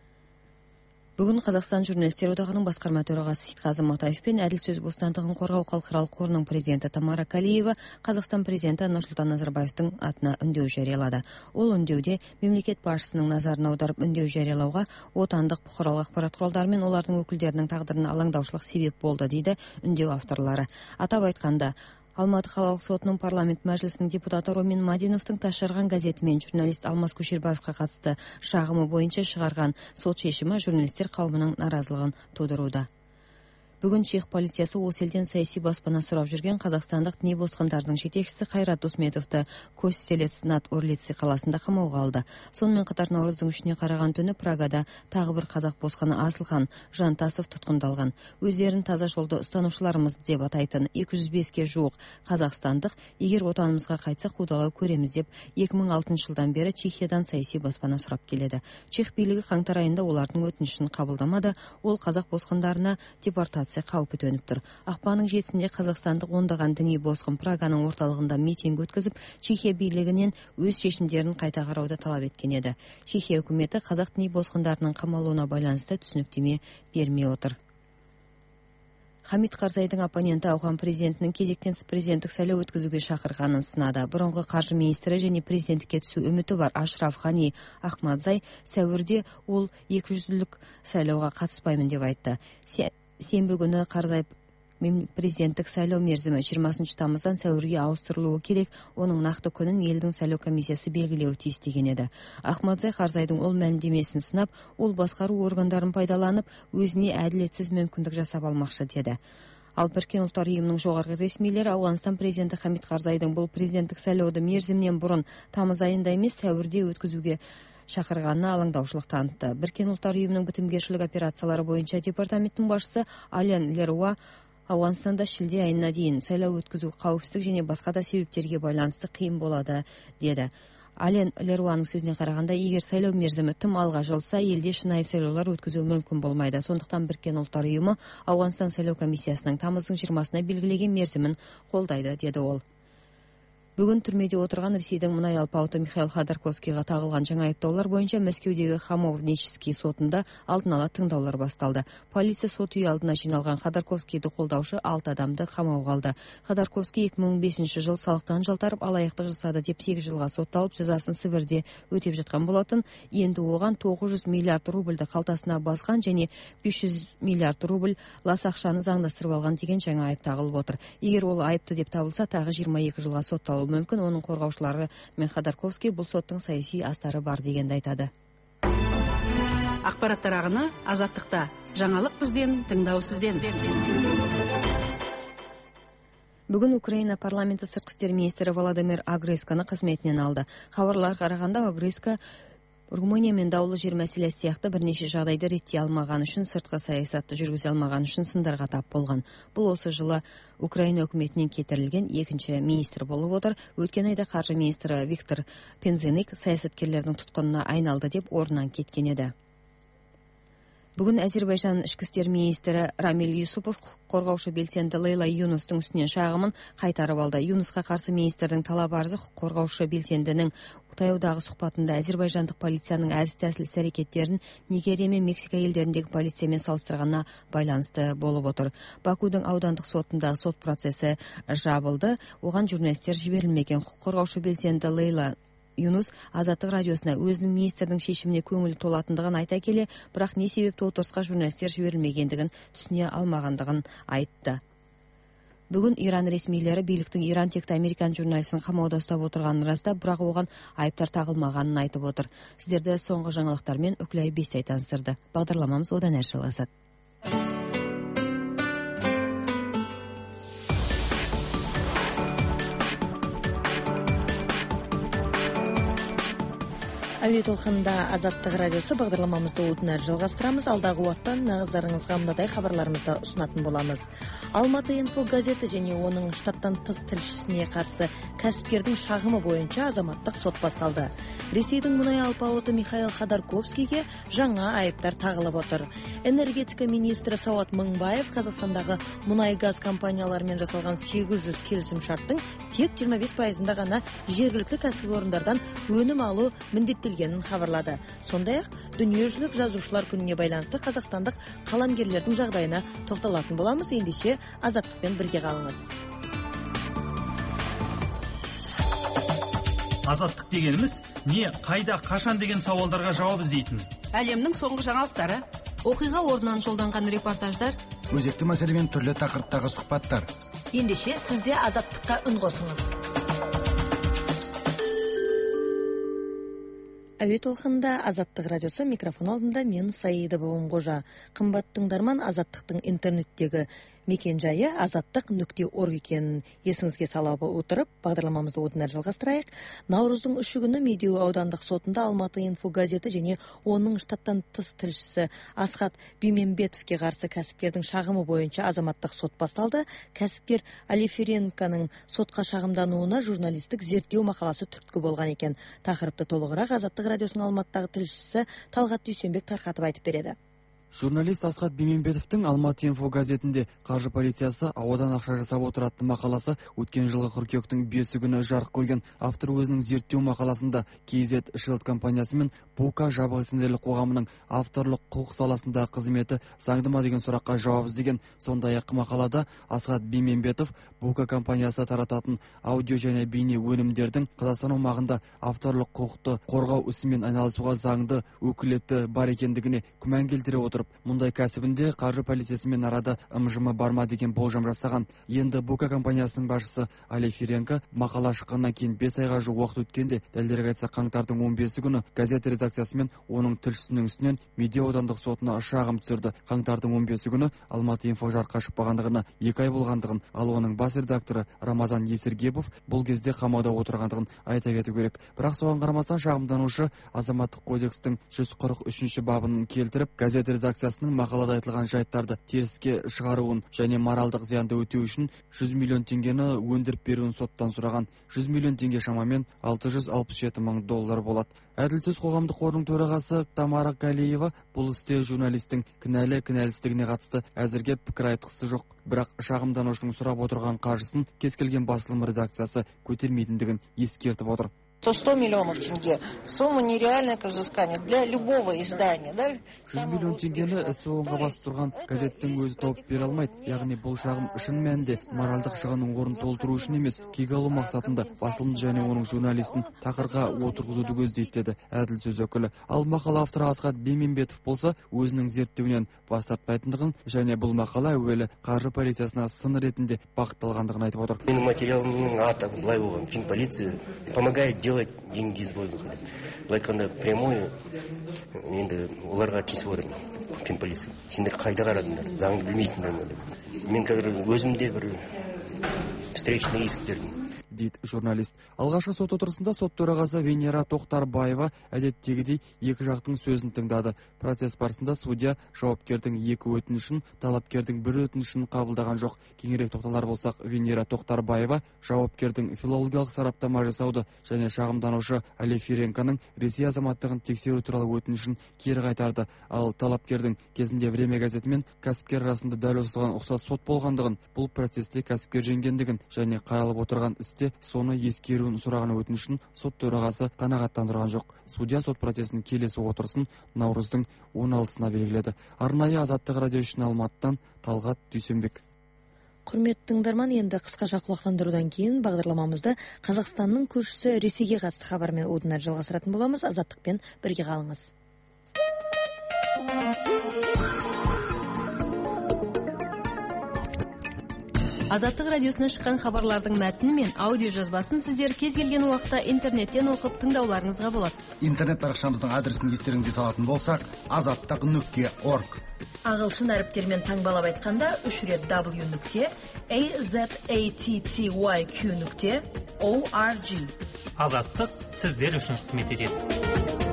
Бүгін Қазақстан журналистер одағының басқарма төрағасы Сейтқазы Матаев пен Әділ сөз бостандығын қорғау халықаралық қорының президенті Тамара Калиева Қазақстан президенті Нұрсұлтан Назарбаевтың атына үндеу жариялады. Ол үндеуде мемлекет басшысының назарын аударып үндеу жариялауға отандық бұқаралық ақпарат құралдары мен олардың өкілдерінің тағдырына алаңдаушылық себеп болды, дейді үндеу авторлары. Атап айтқанда, Алматы қалалық сотының парламент мәжілісінің депутаты Ромин Мадиновтың Тасжарған газеті мен журналист Алмас Көшербаевқа қатысты шағымы бойынша шығарған сот шешімі журналистер қауымының наразылығын тудыруда. Бүгін Чех полициясы осы елден саяси баспана сұрап жүрген қазақстандық діни босқындардың жетекшісі Қайрат Досметовті Костелец над Орлицы қаласында қамауға алды. Сонымен қатар наурыздың үшіне қараған түні Прагада тағы бір қазақ босқыны Асылхан Жантасов тұтқындалған. Өздерін таза жолды ұстанушыларымыз деп атайтын екі жүз беске жуық қазақстандық егер отанымызға қайтса қудалау көреміз деп екі мың алтыншы жылдан бері Чехиядан саяси баспана сұрап келеді. Чех билігі қаңтар айында олардың өтінішін қабылдамады. Ол қазақ босқындарына депортация қаупі төніп тұр. Ақпанның жетісінде қазақстандық ондаған діни босқын Праганың орталығында митинг өткізіп, Чехия билігінен өз шешімдерін қайта қарауды талап еткен еді. Чехия үкіметі қазақ діни босқындарының қамалуына байланысты түсініктеме бермей отыр. Хамид Қарзайдың оппоненті Ауған президентінің кезектен тыс президенттік сайлау өткізуге шақырғанын сынады. Бұрынғы қаржы министрі және президенттікке түсу үміті бар Ашраф Ғани Ахмадзай сәуірде ол екі жүзділік сайлауға қатыспаймын деп айтты. Сенбі күні Қарзай президенттік сайлау мерзімі жиырмасыншы тамыздан сәуірге ауыстырылуы керек, оның нақты күнін елдің сайлау комиссиясы белгілеуі тиіс деген еді. Ахмадзай Қарзайдың ол мәлімдемесін сынап, ол басқару органдарын пайдаланып, өзіне әділетсіз мүмкіндік жасап алмақшы деді. Ал Біріккен ұлттар ұйымының жоғарғы ресмилері Ауғанстан президенті Хамид Қарзайдың бұл президенттік сайлауды мерзімнен бұрын тамыз айында емес сәуірде өткізуге шақырғанына алаңдаушылық танытты. Біріккен ұлттар ұйымының бітімгершілік операциялары бойынша департаменттің басшысы Ален Леруа Ауғанстанда шілде айына дейін сайлау өткізу қауіпсіздік және басқа да себептерге байланысты қиын болады, деді. Ален Леруаның сөзіне қарағанда, егер сайлау мерзімі тым алға жылса, елде шынайы сайлаулар өткізу мүмкін болмайды. Сондықтан Біріккен ұлттар ұйымы Ауғанстан сайлау комиссиясының тамыздың жиырмасына белгілеген мерзімін қолдайды, деді ол. Бүгін түрмеде отырған Ресейдің мұнай алпауыты Михаил Ходорковскийға тағылған жаңа айыптаулар бойынша Мәскеудегі Хамовнический сотында алдын ала тыңдаулар басталды. Полиция сот үйі алдына жиналған Ходорковскийді қолдаушы алты адамды қамауға алды. Ходорковский екі мың бесінші жыл салықтан жалтарып алаяқтық жасады деп сегіз жылға сотталып, жазасын Сібірде өтеп жатқан болатын. Енді оған тоғыз жүз миллиард рубльді қалтасына басқан және бес жүз миллиард рубль лас ақшаны заңдастырып алған деген жаңа айып тағылып отыр. Егер ол айыпты деп табылса, тағы жиырма екі жылға сотталуы болуы мүмкін. Оның қорғаушылары мен Ходорковский бұл соттың саяси астары бар дегенді айтады. Ақпараттар ағыны Азаттықта. Жаңалық бізден, тыңдау сізден. Бүгін Украина парламенті сыртқы істер министрі Володимир Агресканы қызметінен алды. Хабарлар қарағанда Агреска Румыния мен даулы жер мәселесі сияқты бірнеше жағдайды реттей алмаған үшін, сыртқы саясатты жүргізе алмаған үшін сындарға тап болған. Бұл осы жылы Украина үкіметінен кетірілген екінші министр болып отыр. Өткен айда қаржы министрі Виктор Пензеник саясаткерлердің тұтқынына айналды деп орнынан кеткен еді. Бүгін Әзербайжан ішкі істер министрі Рамиль Юсупов қорғаушы белсенді Лейла Юнустың үстінен шағымын қайтарып алды. Юнусқа қарсы министрдің талап арызы қорғаушы белсендінің таяудағы сұхбатында әзербайжандық полицияның әдіс-тәсіл іс-әрекеттерін Нигерия мен Мексика елдеріндегі полициямен салыстырғанына байланысты болып отыр. Бакудің аудандық сотындағы сот процесі жабылды. Оған журналистер жіберілмеген. Құқық қорғаушы белсенді Лейла Юнус Азаттық радиосына өзінің министрдің шешіміне көңілі толатындығын айта келе, бірақ не себепті отырысқа журналистер жіберілмегендігін түсіне алмағандығын айтты. Бүгін Иран ресмилері биліктің Иран текті американ журналистін қамауда ұстап отырғанын растап, бірақ оған айыптар тағылмағанын айтып отыр. Сіздерді соңғы жаңалықтармен Үкілай Бестай таныстырды. Бағдарламамыз одан әрі жалғасады. Әуе толқынында Азаттық радиосы бағдарламамызды одан әрі жалғастырамыз. Алдағы уақыттан назарыңызға мынадай хабарларымызды ұсынатын боламыз. Алматы инфо газеті және оның штаттан тыс тілшісіне қарсы кәсіпкердің шағымы бойынша азаматтық сот басталды. Ресейдің мұнай алпауыты Михаил Ходорковскийге жаңа айыптар тағылып отыр. Энергетика министрі Сауат Мыңбаев Қазақстандағы мұнай газ компанияларымен жасалған сегіз жүз келісім шарттың тек жиырма бес пайызында ғана жергілікті кәсіпорындардан өнім алу міндеттелгенін хабарлады. Сондай-ақ дүниежүзілік жазушылар күніне байланысты қазақстандық қаламгерлердің жағдайына тоқталатын боламыз. Ендеше Азаттықпен бірге қалыңыз. Азаттық дегеніміз не, қайда, қашан деген сауалдарға жауап іздейтін. Әлемнің соңғы жаңалықтары, оқиға орнынан жолданған репортаждар, өзекті мәселемен түрлі тақырыптағы сұхбаттар. Ендеше сізде Азаттыққа үн қосыңыз. Әуе толқынында Азаттық радиосы, микрофон алдында мен Саида Буынғожа. Қымбат тыңдарман, Азаттықтың интернеттегі мекен жайы азаттық нүкте орг екенін есіңізге сала отырып, бағдарламамызды одан әрі жалғастырайық. Наурыздың үші күні Медеу аудандық сотында Алматы инфо газеті және оның штаттан тыс тілшісі Асхат Бимембетовке қарсы кәсіпкердің шағымы бойынша азаматтық сот басталды. Кәсіпкер Алиференконың сотқа шағымдануына журналистік зерттеу мақаласы түрткі болған екен. Тақырыпты толығырақ Азаттық радиосының Алматыдағы тілшісі Талғат Дүйсенбек тарқатып айтып береді. Журналист Асхат Бимембетовтің Алматы инфо газетінде қаржы полициясы ауадан ақша жасап отыратын мақаласы өткен жылғы қыркүйектің бесі күні жарық көрген. Автор өзінің зерттеу мақаласында кей зет Шилд компаниясы мен Бука жабық акционерлік қоғамының авторлық құқық саласындағы қызметі заңды ма деген сұраққа жауап іздеген. Сондай-ақ мақалада Асхат Бимембетов Бука компаниясы тарататын аудио және бейне өнімдердің Қазақстан аумағында авторлық құқықты қорғау ісімен айналысуға заңды өкілеті бар екендігіне күмән келтіре отыр. Мұндай кәсібінде қаржы полициясымен арада ым-жымы бар ма деген болжам жасаған. Енді Бука компаниясының басшысы Алиференко мақала шыққаннан кейін бес айға жуық уақыт өткенде, дәлірек айтсақ қаңтардың он бесі күні газет редакциясымен оның тілшісінің үстінен Медеу аудандық сотына шағым түсірді. Қаңтардың он бесі күні Алматы инфо жарыққа шықпағандығына екі ай болғандығын, ал оның бас редакторы Рамазан Есергебов бұл кезде қамауда отырғандығын айта кету керек. Бірақ соған қарамастан шағымданушы азаматтық кодекстің жүз қырық үшінші бабын келтіріп, газет редакциясының мақалада айтылған жайттарды теріске шығаруын және моральдық зиянды өтеу үшін жүз миллион теңгені өндіріп беруін соттан сұраған. жүз миллион теңге шамамен алты жүз алпыс жеті мың доллар болады. Әділсіз қоғамдық қорының төрағасы Тамара Галиева бұл істе журналистің кінәлі кінәлістігіне қатысты әзірге пікір айтқысы жоқ. Бірақ шағымданушының сұрап отырған қаржысын кез келген басылым редакциясы көтермейтіндігін ескертіп отыр. сто миллионов тенге. Сумма нереальная к взысканию для любого издания. жүз миллион теңгені ісі оңға басып тұрған газеттің өзі тауып бере алмайды. Яғни бұл шағым шын мәнінде моральдық шығынның орнын толтыру үшін емес, кек алу мақсатында басылымды және оның журналистін тақырға отырғызуды көздейді деді әділ сөз өкілі. Ал мақала авторы Асхат Бейменбетов болса, өзінің зерттеуінен бас тартпайтындығын және бұл мақала әуелі қаржы полициясына сын ретінде бағытталғандығын айтып отыр. Менің материалымның аты былай болған, финполиция помогает делать деньги из воздуха. Былай айтқанда прямой енді оларға тиісіп отырмын, финполиция. Сендер қайда қарадыңдар, заңды білмейсіңдер ме деп. Мен қазір өзімде бір встречный иск бердім дейді журналист. Алғашқы сот отырысында сот төрағасы Венера Тоқтарбаева әдеттегідей екі жақтың сөзін тыңдады. Процесс барысында судья жауапкердің екі өтінішін, талапкердің бір өтінішін қабылдаған жоқ. Кеңірек тоқталар болсақ, Венера Тоқтарбаева жауапкердің филологиялық сараптама жасауды және шағымданушы Алиференконың Ресей азаматтығын тексеру туралы өтінішін кері қайтарды. Ал талапкердің кезінде Время газетімен кәсіпкер арасында дәл осыған ұқсас сот болғандығын, бұл процесте кәсіпкер жеңгендігін және қаралып отырған істе соны ескеруін сұраған өтінішін сот төрағасы қанағаттандырған жоқ. Судья сот процесінің келесі отырысын наурыздың он алтысына белгіледі. Арнайы Азаттық радио үшін Алматыдан Талғат Дүйсенбек. Құрметті тыңдарман, енді қысқаша құлақтандырудан кейін бағдарламамызды Қазақстанның көршісі Ресейге қатысты хабармен одан әрі жалғастыратын боламыз. Азаттықпен бірге қалыңыз. Азаттық радиосына шыққан хабарлардың мәтіні мен аудио жазбасын сіздер кез келген уақытта интернеттен оқып тыңдауларыңызға болады. Интернет парақшамыздың адресін естеріңізге салатын болсақ, азаттық нүкте орг. Ағылшын әріптермен таңбалап айтқанда үш рет w нүкте azatty нүкте org. Азаттық сіздер үшін қызмет етеді.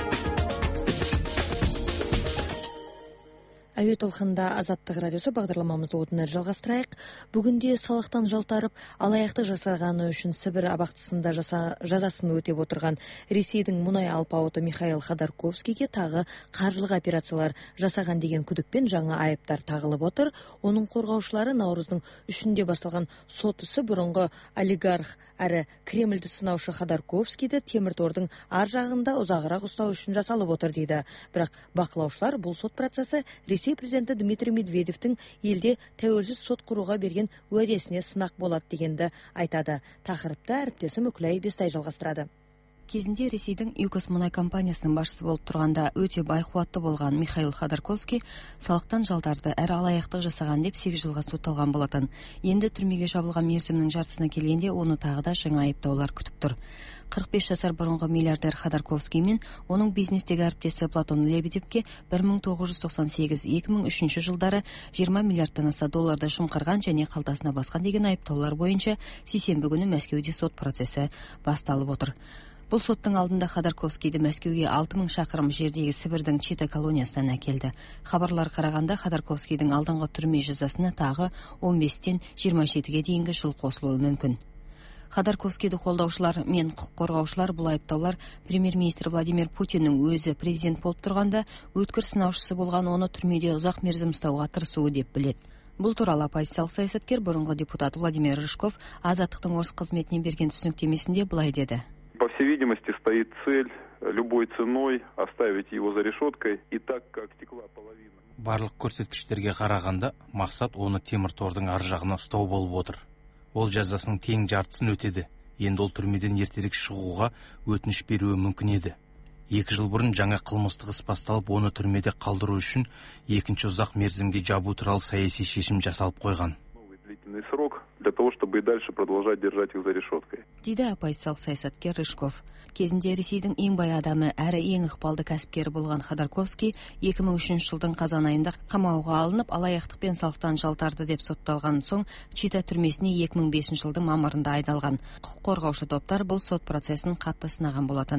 Әуе толқында Азаттық радиосы бағдарламамызды одан әрі жалғастырайық. Бүгінде салықтан жалтарып, алаяқтық жасағаны үшін Сібір абақтысында жазасын өтеп отырған Ресейдің мұнай алпауыты Михаил Ходорковскийге тағы қаржылық операциялар жасаған деген күдікпен жаңа айыптар тағылып отыр. Оның қорғаушылары наурыздың үшінде басталған сот ісі бұрынғы олигарх әрі Кремльді сынаушы Ходорковскийді темір тордың ар жағында ұзағырақ ұстау үшін жасалып отыр дейді. Бірақ бақылаушылар бұл сот процесі Ресей президенті Дмитрий Медведевтің елде тәуелсіз сот құруға берген уәдесіне сынақ болады дегенді айтады. Тақырыпты әріптесім Үкілай Бестай жалғастырады. Кезінде Ресейдің Юкос мұнай компаниясының басшысы болып тұрғанда өте байқуатты болған Михаил Ходорковский салықтан жалтарды әрі алаяқтық жасаған деп сегіз жылға сотталған болатын. Енді түрмеге жабылған мерзімнің жартысына келгенде оны тағы да жаңа айыптаулар күтіп тұр. қырық бес жасар бұрынғы миллиардер Ходорковский мен оның бизнестегі әріптесі Платон Лебедевке бір мың тоғыз жүз тоқсан сегіз - екі мың үшінші жылдары жиырма миллиардтан аса долларды жымқырған және қалтасына басқан деген айыптаулар бойынша сейсенбі күні Мәскеуде сот процесі басталып отыр. Бұл соттың алдында Ходорковскийді Мәскеуге алты мың шақырым жердегі Сібірдің Чита колониясынан әкелді. Хабарлар қарағанда Ходорковскийдің алдыңғы түрме жазасына тағы он бестен жиырма жетіге дейінгі жыл қосылуы мүмкін. Ходорковскийді қолдаушылар мен құқық қорғаушылар бұл айыптаулар премьер-министр Владимир Путиннің өзі президент болып тұрғанда өткір сынаушысы болған оны түрмеде ұзақ мерзім ұстауға тырысуы деп біледі. Бұл туралы оппозициялық саясаткер бұрынғы депутат Владимир Рыжков Азаттықтың орыс қызметіне берген түсініктемесінде былай деді. По всей видимости, стоит цель любой ценой оставить его за решеткой, и так как текла половина. Барлық көрсеткіштерге қарағанда мақсат оны темір тордың ар жағына ұстау болып отыр. Ол жазасының тең жартысын өтеді. Енді ол түрмеден ертерек шығуға өтініш беруі мүмкін еді. Екі жыл бұрын жаңа қылмыстық іс басталып, оны түрмеде қалдыру үшін екінші ұзақ мерзімге жабу туралы саяси шешім жасалып қойған. Длительный срок для того, чтобы и дальше продолжать держать их за решеткой. Дейді оппозициялық саясаткер Рыжков. Кезінде Ресейдің ең бай адамы әрі ең ықпалды кәсіпкері болған Ходорковский екі мың үшінші жылдың қазан айында қамауға алынып, алаяқтықпен салықтан жалтарды деп сотталған соң Чита түрмесіне екі мың бесінші жылдың мамырында айдалған. Құқық қорғаушы топтар бұл сот процесін қатты сынаған болатын.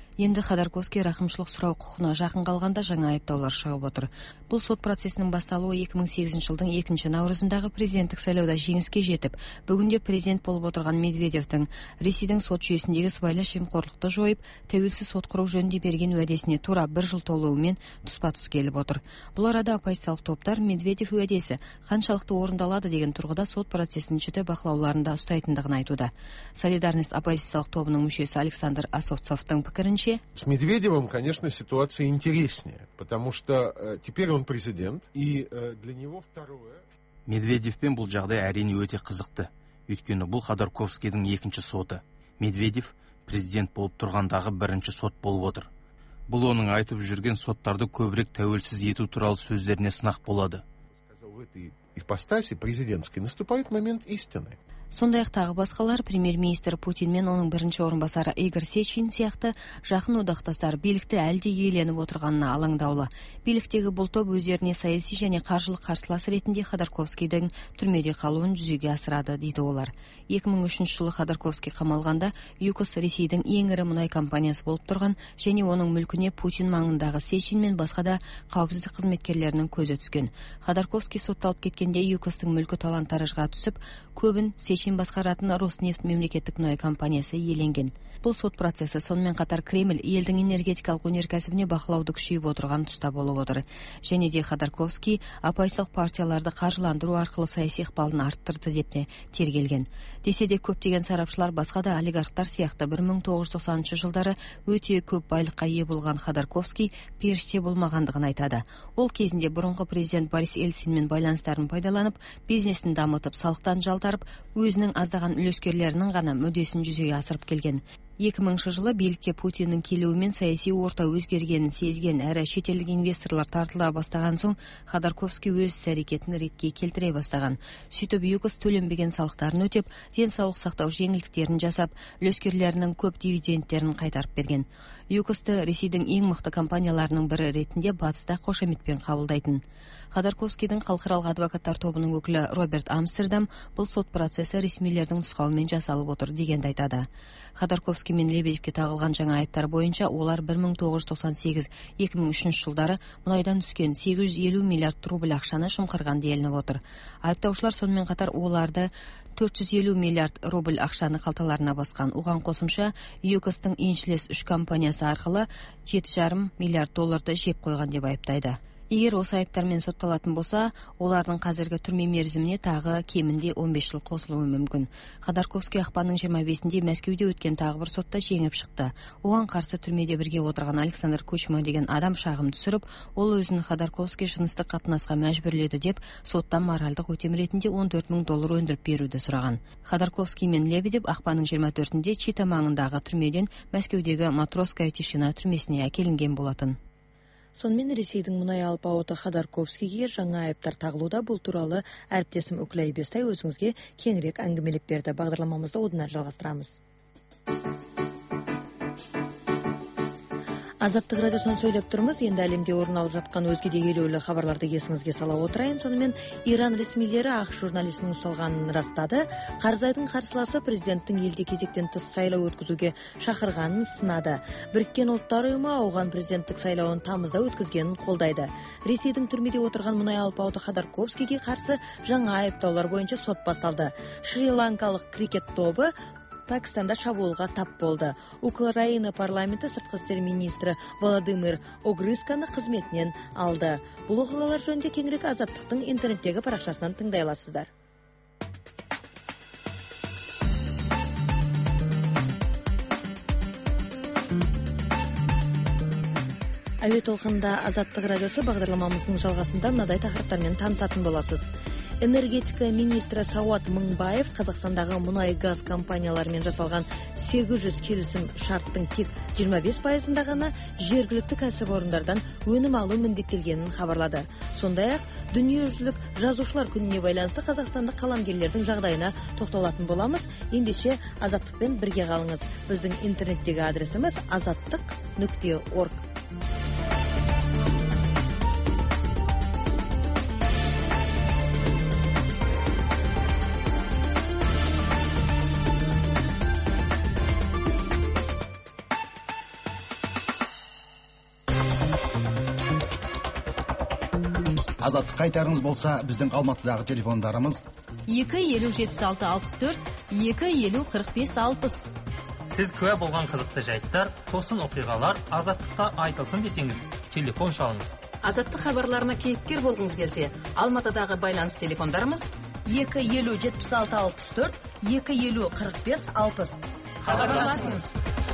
Енді Ходорковский рақымшылық сұрау құқығына жақын қалғанда жаңа айыптаулар шығып отыр. Бұл сот процесінің басталуы екі мың сегізінші жылдың екінші наурызындағы президенттік сайлауда жеңіске жетіп, бүгінде президент болып отырған Медведевтің Ресейдің сот жүйесіндегі сыбайлас жемқорлықты жойып, тәуелсіз сот құру жөнінде берген уәдесіне тура бір жыл толуымен тұспа-тұс келіп отыр. Бұл арада оппозициялық топтар Медведев уәдесі қаншалықты орындалады деген тұрғыда сот процесін жіті бақылауларында ұстайтындығын айтуда. Солидарность оппозициялық тобының мүшесі Александр Осовцовтың пікірінше, с Медведевым, конечно, ситуация интереснее, потому что э, теперь он президент, и э, для него второе... Медведевпен бұл жағдай әрине өте қызықты. Өйткені бұл Ходорковскийдің екінші соты. Медведев президент болып тұрғандағы бірінші сот болып отыр. Бұл оның айтып жүрген соттарды көбірек тәуелсіз ету туралы сөздеріне сынақ болады. В этой ипостаси президентской наступает момент истины. Сондай-ақ тағы басқалар премьер-министр Путин мен оның бірінші орынбасары Игорь Сечин сияқты жақын одақтастар билікті әлде иеленіп отырғанына алаңдаулы. Биліктегі бұл топ өздеріне саяси және қаржылық қарсылас ретінде Ходорковскийдің түрмеде қалуын жүзеге асырады, дейді олар. екі мың үшінші жылы Ходорковский қамалғанда ЮКОС Ресейдің ең ірі мұнай компаниясы болып тұрған және оның мүлкіне Путин маңындағы Сечин мен басқа да қауіпсіздік қызметкерлерінің көзі түскен. Ходорковский сотталып кеткенде ЮКОСтың мүлкі талан-таражға түсіп, көбін Сечин басқаратын Роснефть мемлекеттік мұнай компаниясы иеленген. Бұл сот процесі сонымен қатар Кремль елдің энергетикалық өнеркәсібіне бақылауды күшейіп отырған тұста болып отыр. Және де Ходорковский оппозициялық партияларды қаржыландыру арқылы саяси ықпалын арттырды деп те тергелген. Десе де көптеген сарапшылар басқа да олигархтар сияқты бір мың тоғыз жүз тоқсаныншы жылдары өте көп байлыққа ие болған Ходорковский періште болмағандығын айтады. Ол кезінде бұрынғы президент Борис Ельцинмен байланыстарын пайдаланып, бизнесін дамытып, салықтан жалтарып, өзінің аздаған үлескерлерінің ғана мүддесін жүзеге асырып келген. екі мыңыншы жылы билікке Путиннің келуімен саяси орта өзгергенін сезген әрі шетелдік инвесторлар тартыла бастаған соң Ходорковский өз іс-әрекетін ретке келтіре бастаған. Сөйтіп ЮКОС төленбеген салықтарын өтеп, денсаулық сақтау жеңілдіктерін жасап, үлескерлерінің көп дивидендтерін қайтарып берген. ЮКОСты Ресейдің ең мықты компанияларының бірі ретінде батыста қошаметпен қабылдайтын. Ходорковскийдің халықаралық адвокаттар тобының өкілі Роберт Амстердам бұл сот процесі ресмилердің нұсқауымен жасалып отыр дегенді айтады. Ходорковский мен Лебедевке тағылған жаңа айыптар бойынша олар бір мың тоғыз жүз тоқсан сегіз - екі мың үшінші жылдары мұнайдан түскен сегіз жүз елу миллиард рубль ақшаны жымқырған делініп отыр. Айыптаушылар сонымен қатар оларды төрт жүз елу миллиард рубль ақшаны қалталарына басқан. Оған қосымша ЮКОСтың еншілес үш компаниясы арқылы жеті жарым миллиард долларды жеп қойған деп айыптайды. Егер осы айыптармен сотталатын болса, олардың қазіргі түрме мерзіміне тағы кемінде он бес жыл қосылуы мүмкін. Ходорковский ақпанның жиырма бесінде Мәскеуде өткен тағы бір сотта жеңіп шықты. Оған қарсы түрмеде бірге отырған Александр Кучма деген адам шағым түсіріп, ол өзін Ходорковский жыныстық қатынасқа мәжбүрледі деп соттан моральдық өтем ретінде он төрт мың доллар өндіріп беруді сұраған. Ходорковский мен Лебедев ақпанның жиырма төртінде Чита маңындағы түрмеден Мәскеудегі Матросская тишина түрмесіне әкелінген болатын. Сонымен Ресейдің мұнай алпауыты Ходорковскийге жаңа айыптар тағылуда. Бұл туралы әріптесім Үкілай Бестай өзіңізге кеңірек әңгімелеп берді. Бағдарламамызды одан әрі жалғастырамыз. Азаттық радиосынан сөйлеп тұрмыз. Енді әлемде орын алып жатқан өзге де елеулі хабарларды есіңізге сала отырайын. Сонымен Иран ресмилері ақ журналистің ұсталғанын растады. Қарзайдың қарсыласы президенттің елде кезектен тыс сайлау өткізуге шақырғанын сынады. Біріккен ұлттар ұйымы оған президенттік сайлауын тамызда өткізгенін қолдайды. Ресейдің түрмеде отырған мұнай алпауыты Ходорковскийге қарсы жаңа айыптаулар бойынша сот басталды. Шри-ланкалық крикет тобы Пакистанда шабуылға тап болды. Украина парламенті сыртқы істер министрі Владимир Огрызканы қызметінен алды. Бұл оқиғалар жөнінде кеңірек Азаттықтың интернеттегі парақшасынан тыңдай аласыздар. Әуе толқынында Азаттық радиосы бағдарламамыздың жалғасында мынадай тақырыптармен танысатын боласыз. Энергетика министрі Сауат Мыңбаев Қазақстандағы мұнай газ компанияларымен жасалған сегіз жүз келісім шарттың тек жиырма бес пайызында ғана жергілікті кәсіпорындардан өнім алу міндеттелгенін хабарлады. Сондай-ақ дүниежүзілік жазушылар күніне байланысты қазақстандық қаламгерлердің жағдайына тоқталатын боламыз. Ендеше Азаттықпен бірге қалыңыз. Біздің интернеттегі адресіміз азаттық нүкте орг. Азаттыққа айтарыңыз болса, біздің Алматыдағы телефондарымыз екі елу жетпіс алты алпыс төрт, екі елу қырық бес алпыс. Сіз куә болған қызықты жайттар, тосын оқиғалар Азаттықта айтылсын десеңіз, телефон шалыңыз. Азаттық хабарларына кейіпкер болғыңыз келсе, Алматыдағы байланыс телефондарымыз екі елу жетпіс алты алпыс төрт, екі елу қырық бес алпыс. Хабарласыңыз.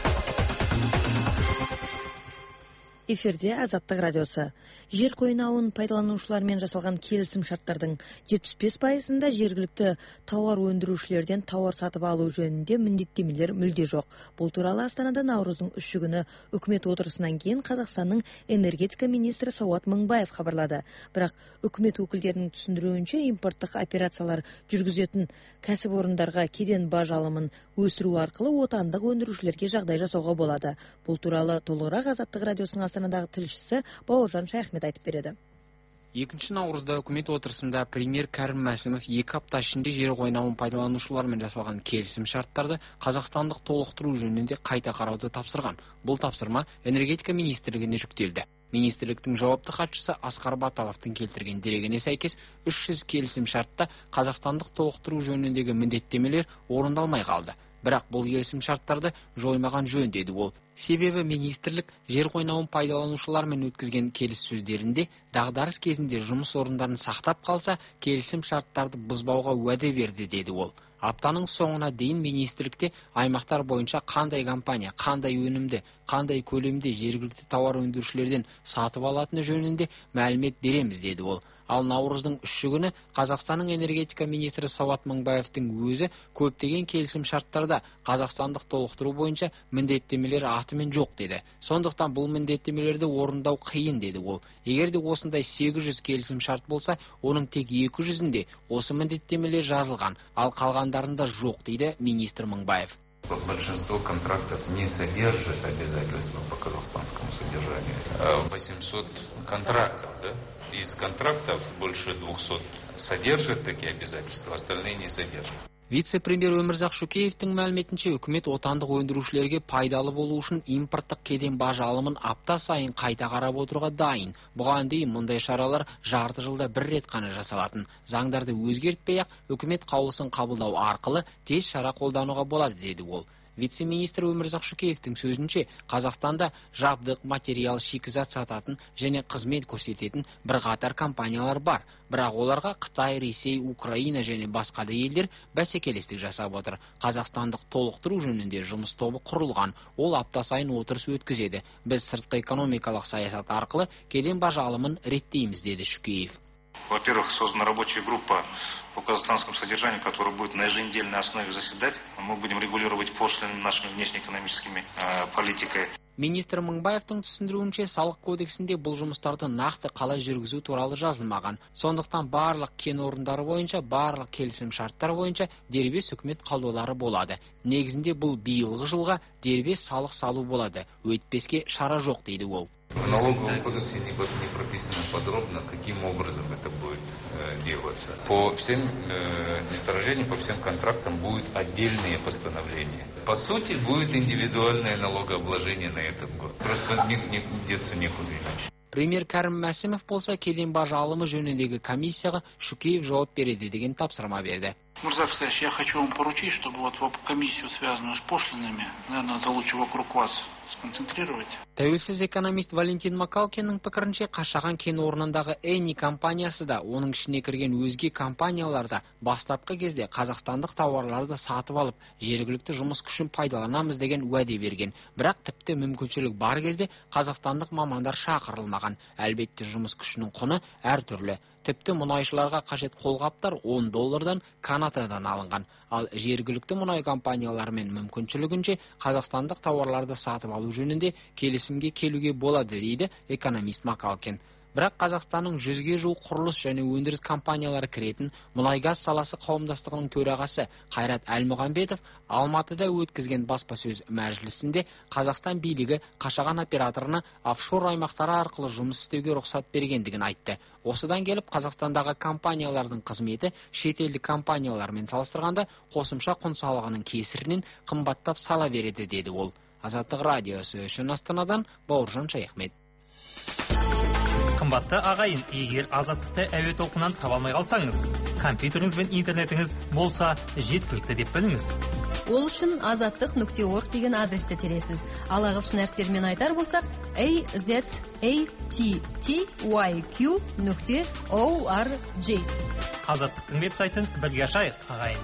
Эфирде Азаттық радиосы. Жер қойнауын пайдаланушылармен жасалған келісім шарттардың жетпіс бес пайызында жергілікті тауар өндірушілерден тауар сатып алу жөнінде міндеттемелер мүлде жоқ. Бұл туралы Астанада наурыздың үші күні үкімет отырысынан кейін Қазақстанның энергетика министрі Сауат Мыңбаев хабарлады. Бірақ үкімет өкілдерінің түсіндіруінше импорттық операциялар жүргізетін кәсіпорындарға кеден баж алымын өсіру арқылы отандық өндірушілерге жағдай жасауға болады. Бұл туралы толығырақ Азаттық радиосының Астанадағы тілшісі Бауыржан Шаяхмет айтып береді. екінші наурызда үкімет отырысында премьер Кәрім Мәсімов екі апта ішінде жер қойнауын пайдаланушылармен жасалған келісім шарттарды қазақстандық толықтыру жөнінде қайта қарауды тапсырған. Бұл тапсырма энергетика министрлігіне жүктелді. Министрліктің жауапты хатшысы Асқар Баталовтың келтірген дерегіне сәйкес үш жүз келісім шартта қазақстандық толықтыру жөніндегі міндеттемелер орындалмай қалды. Бірақ бұл келісім шарттарды жоймаған жөн деді ол. Себебі министрлік жер қойнауын пайдаланушылармен өткізген келіссөздерінде дағдарыс кезінде жұмыс орындарын сақтап қалса, келісім шарттарды бұзбауға уәде берді деді ол. Аптаның соңына дейін министрлікте аймақтар бойынша қандай компания, қандай өнімді, қандай көлемде жергілікті тауар өндірушілерден сатып алатыны жөнінде мәлімет береміз деді ол. Ал наурыздың үші күні Қазақстанның энергетика министрі Сауат Мыңбаевтың өзі көптеген келісім шарттарда қазақстандық толықтыру бойынша міндеттемелер атымен жоқ деді. Сондықтан бұл міндеттемелерді орындау қиын деді ол. Егер де осындай сегіз жүз келісім шарт болса, оның тек екі жүзінде осы міндеттемелер жазылған, ал қалғандарында жоқ дейді министр Мыңбаев. Большинство контрактов не содержит обязательства по казахстанскому содержанию. восемьсот контрактов, да? Из контрактов больше двухсот содержат такие обязательства, остальные не содержат. Вице-премьер Өмірзақ Шүкеевтің мәліметінше үкімет отандық өндірушілерге пайдалы болу үшін импорттық кеден баж алымын апта сайын қайта қарап отыруға дайын. Бұған дейін мұндай шаралар жарты жылда бір рет қана жасалатын. Заңдарды өзгертпей-ақ үкімет қаулысын қабылдау арқылы тез шара қолдануға болады деді ол. Вице-министр Өмірзақ Шүкеевтің сөзінше, Қазақстанда жабдық, материал, шикізат сататын және қызмет көрсететін бірқатар компаниялар бар. Бірақ оларға Қытай, Ресей, Украина және басқа да елдер бәсекелестік жасап отыр. Қазақстандық толықтыру жөнінде жұмыс тобы құрылған. Ол апта сайын отырыс өткізеді. Біз сыртқы экономикалық саясат арқылы кеден баж алымын реттейміз деді Шүкеев. Во-первых, создана рабочая группа по казахстанскому содержанию, которая будет на еженедельной основе заседать. Мы будем регулировать пошлины нашими внешнеэкономическими э, политикой. Министр Мыңбаевтың түсіндіруінше, салық кодексінде бұл жұмыстарды нақты қалай жүргізу туралы жазылмаған. Сондықтан барлық кен орындары бойынша, барлық келісім шарттар бойынша дербес үкімет қаулылары болады. Негізінде бұл биылғы жылға дербес салық салу болады. Өйтпеске шара жоқ дейді ол. В налоговом кодексе не прописано подробно, каким образом это будет э, делаться. По всем э, месторождениям, по всем контрактам будут отдельные постановления. По сути, будет индивидуальное налогообложение на этот год. Просто не, не деться некуда иначе. Премьер Кәрім Мәсімов болса кеден баж алымы жөніндегі комиссияға Шүкеев жауап береді деген тапсырма берді. Мурза Фсаевич, я хочу вам поручить, чтобы вот комиссию, связанную с пошлинами, наверное, это лучше вокруг вас сконцентрировать. Тәуелсіз экономист Валентин Макалкиннің пікірінше, Қашаған кен орнындағы Эни компаниясы да, оның ішіне кірген өзге компанияларда бастапқы кезде қазақстандық тауарларды сатып алып, жергілікті жұмыс күшін пайдаланамыз деген уәде берген. Бірақ тіпті мүмкіншілік бар кезде қазақстандық мамандар шақырылмаған. Әлбетте жұмыс күшінің құны әртүрлі. Тіпті мұнайшыларға қажет қолғаптар он доллардан Канададан алынған. Ал жергілікті мұнай компанияларымен мүмкіншілігінше қазақстандық тауарларды сатып алу жөнінде келісімге келуге болады дейді экономист Макалкин. Бірақ Қазақстанның жүзге жуық құрылыс және өндіріс компаниялары кіретін мұнай-газ саласы қауымдастығының төрағасы Қайрат Әлмұғамбетов Алматыда өткізген баспасөз мәжілісінде Қазақстан билігі Қашаған операторына офшор аймақтары арқылы жұмыс істеуге рұқсат бергендігін айтты. Осыдан келіп Қазақстандағы компаниялардың қызметі шетелдік компаниялармен салыстырғанда қосымша құн салығының кесірінен қымбаттап сала береді деді ол. Азаттық радиосы үшін Астанадан Бауыржан Шаяхмет. Қымбатты ағайын, егер азаттықты әуе толқынынан таба алмай қалсаңыз, компьютеріңіз бен интернетіңіз болса жеткілікті деп біліңіз. Ол үшін азаттық нүкте орг деген адресті тересіз. Ал ағылшын әріптерімен айтар болсақ a z a t t y q нүкте org. Азаттықтың веб-сайтын бірге ашайық, ағайын.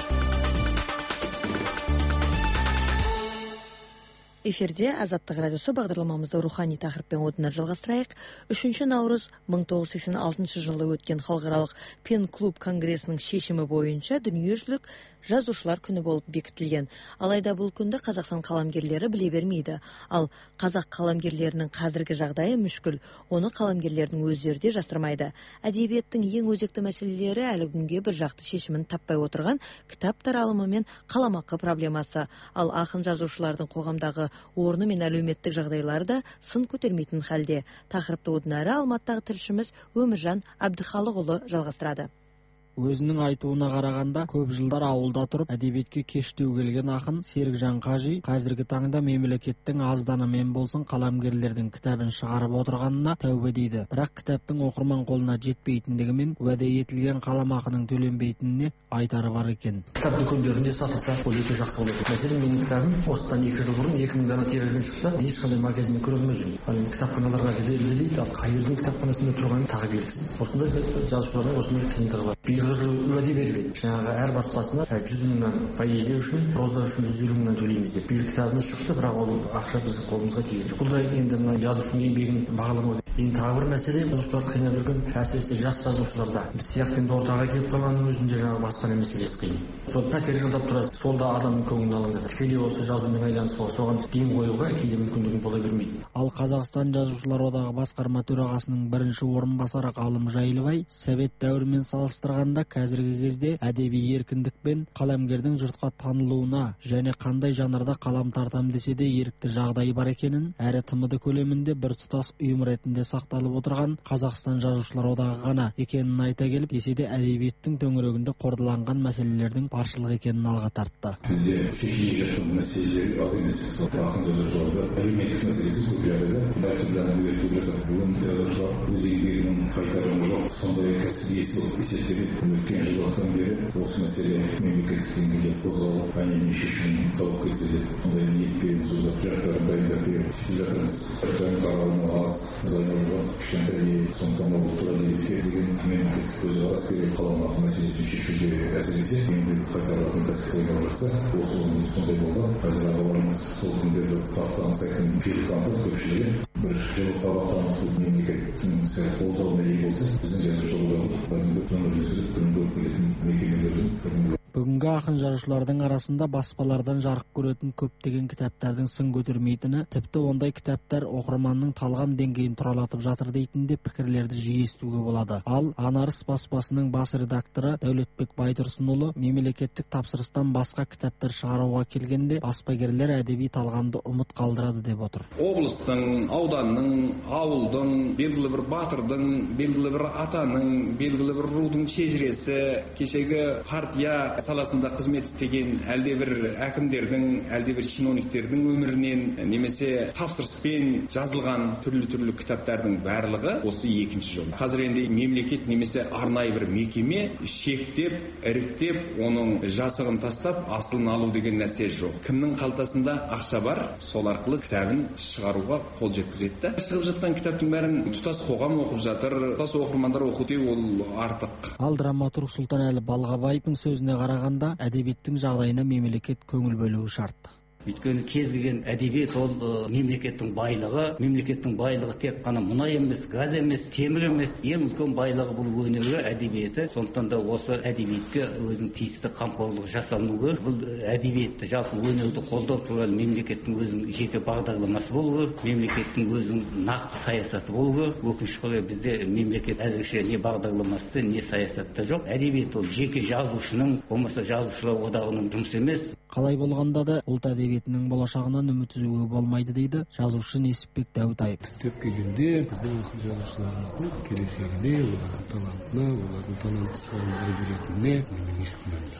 Эфирде Азаттық радиосы бағдарламамызда рухани тақырыппен одан жалғастырайық. үшінші наурыз мың тоғыз жүз сексен алтыншы жылы өткен халықаралық пен клуб конгресінің шешімі бойынша дүниежүзілік жазушылар күні болып бекітілген. Алайда бұл күнді Қазақстан қаламгерлері біле бермейді. Ал қазақ қаламгерлерінің қазіргі жағдайы мүшкіл. Оны қаламгерлердің өздері де жасырмайды. Әдебиеттің ең өзекті мәселелері әлі күнге бір жақты шешімін таппай отырған кітап таралымы мен қаламақы проблемасы. Ал ақын жазушылардың қоғамдағы орны мен әлеуметтік жағдайлары да сын көтермейтін халде. Тақырыпты одан әрі Алматыдағы тілшіміз Өміржан Әбдіхалықұлы жалғастырады. Өзінің айтуына қарағанда, көп жылдар ауылда тұрып, әдебиетке кештеу келген ақын Серікжан Қажи қазіргі таңда мемлекеттің азданымен болсын қаламгерлердің кітабын шығарып отырғанына тәубе дейді. Бірақ кітаптың оқырман қолына жетпейтіндігімен уәде етілген қаламақының төленбейтініне айтары бар екен. Кітап дүкендерінде сатылса, ол өте жақсы болады. Мәселен, менің кітабым осыдан екі жыл бұрын екі мың дана тиражбен шықты, ешқандай магазинде көре алмай жүрмін. Ал енді кітапханаларға жіберілді дейді, ал қай жердің кітапханасында тұрғаны тағы белгісіз. Осындай жазушылардың осындай қиындығы бар. Уәде берген. Жаңағы әр баспасына жүз мыңнан поэзия үшін, проза үшін жүз елу мыңнан төлейміз деп. Биыл кітабымыз шықты, бірақ ол ақша біздің қолымызға тиген жоқ. Бұл да енді мына жазушының еңбегін бағаламау. Енді тағы бір мәселе, жазушыларды қинап жүрген, әсіресе жас жазушыларда. Біз сияқты енді ортаға келіп қалғанның өзінде жаңағы баспана мәселесі қиын. Сол пәтер жалдап тұрасыз, сол да адамның көңілін алаңдатады. Тікелей осы жазумен айналысуға, соған ден қоюға кейде мүмкіндігін бола бермейді. Ал Қазақстан Жазушылар одағы басқарма төрағасының бірінші орынбасары Ғалым Жайлыбай совет дәуірімен салыстырғанда қазіргі кезде әдеби еркіндік пен қаламгердің жұртқа танылуына және қандай жанрда қалам тартам десе де ерікті жағдайы бар екенін, әрі тмд көлемінде бір тұтас ұйым ретінде сақталып отырған Қазақстан Жазушылар одағы ғана екенін айта келіп, десе де әдебиеттің төңірегінде қордаланған мәселелердің баршылық екенін алға тартты. Бізде шешіліп жатқан мәселелер аз емес. Ақын жазушыларда әлеуметтік мәселесі көп жағдайда бәртүрлі өтіп жатыр. Бүгін жазушылар өз еңбегінің қайтарымы жоқ, сондай кәсіби есі болып есептеледі. Өткен жылдардан бері осы мәселе мемлекеттік деңгейде қозғалып, әне шешімін тауып келсе де, ондай ниетпен сонда құжаттарын дайындап беріп сөйтіп жатырмыз. Құжаттардың таралымы аз, зайналған кішкентай, сондықтан ұлттық әдебиетке деген мемлекеттік көзқарас керек. Қаламақы мәселесін шешуге әсіресе еңбек қайтарылатын кәсіпорындар жақса, осы орында сондай болған. Қазір ағаларымыз сол күндерді аңсайтын пейіл танытып көпшілігі бір жылы қабақ танытып мемлекеттің сәл қолдауына ие болса, біздің жазушылар одағы өмірді сүріп күнін көріп келетін мекемелердің бірін. Бүгінгі ақын жазушылардың арасында баспалардан жарық көретін көптеген кітаптардың сын көтермейтіні, тіпті ондай кітаптар оқырманның талғам деңгейін тұралатып жатыр дейтін де пікірлерді жиі естуге болады. Ал Анарыс баспасының бас редакторы Дәулетбек Байтұрсынұлы мемлекеттік тапсырыстан басқа кітаптар шығаруға келгенде баспагерлер әдеби талғамды ұмыт қалдырады деп отыр. Облыстың, ауданның, ауылдың, белгілі бір батырдың, белгілі бір атаның, белгілі бір рудың шежіресі, кешегі партия саласында қызмет істеген әлде бір әкімдердің, әлде бір чиновниктердің өмірінен немесе тапсырыспен жазылған түрлі-түрлі кітаптардың барлығы осы екінші жол. Қазір енді мемлекет немесе арнайы бір мекеме шектеп, іріктеп, оның жасығын тастап, асылын алу деген нәрсе жоқ. Кімнің қалтасында ақша бар, сол арқылы кітабын шығаруға қол жеткізеді. Шығып жатқан кітаптың бәрін тұтас қоғам оқып жатыр, тұтас оқырмандар оқыту ол артық. Ал драматург Сұлтанәлі Балғабаевтың сөзіне қарағанда әдебиеттің жағдайына мемлекет көңіл бөлуі шарт. Өйткені кез келген әдебиет ол мемлекеттің байлығы, мемлекеттің байлығы тек қана мұнай емес, газ емес, темір емес, ең үлкен байлығы бұл өнері, әдебиеті. Сондықтан да осы әдебиетке өзінің тиісті қамқорлығы жасалуы керек. Бұл әдебиетті, жалпы өнерді қолдау туралы мемлекеттің өзінің жеке бағдарламасы болу керек, мемлекеттің өзінің нақты саясаты болу керек. Өкінішке орай бізде мемлекет әзірше не бағдарламасы, не саясатта жоқ. Әдебиет ол жеке жазушының, болмаса жазушылар одағының жұмысы емес. Қалай болғанда да ұлт әдебиетінің болашағынан үміт үзуге болмайды дейді жазушы Несіпбек Дәутаев. Түптеп келгенде біздің осы жазушыларымыздың келешегіне, олардың талантына, олардың талантты шығармалар беретініне менің еш күмәнім жоқ.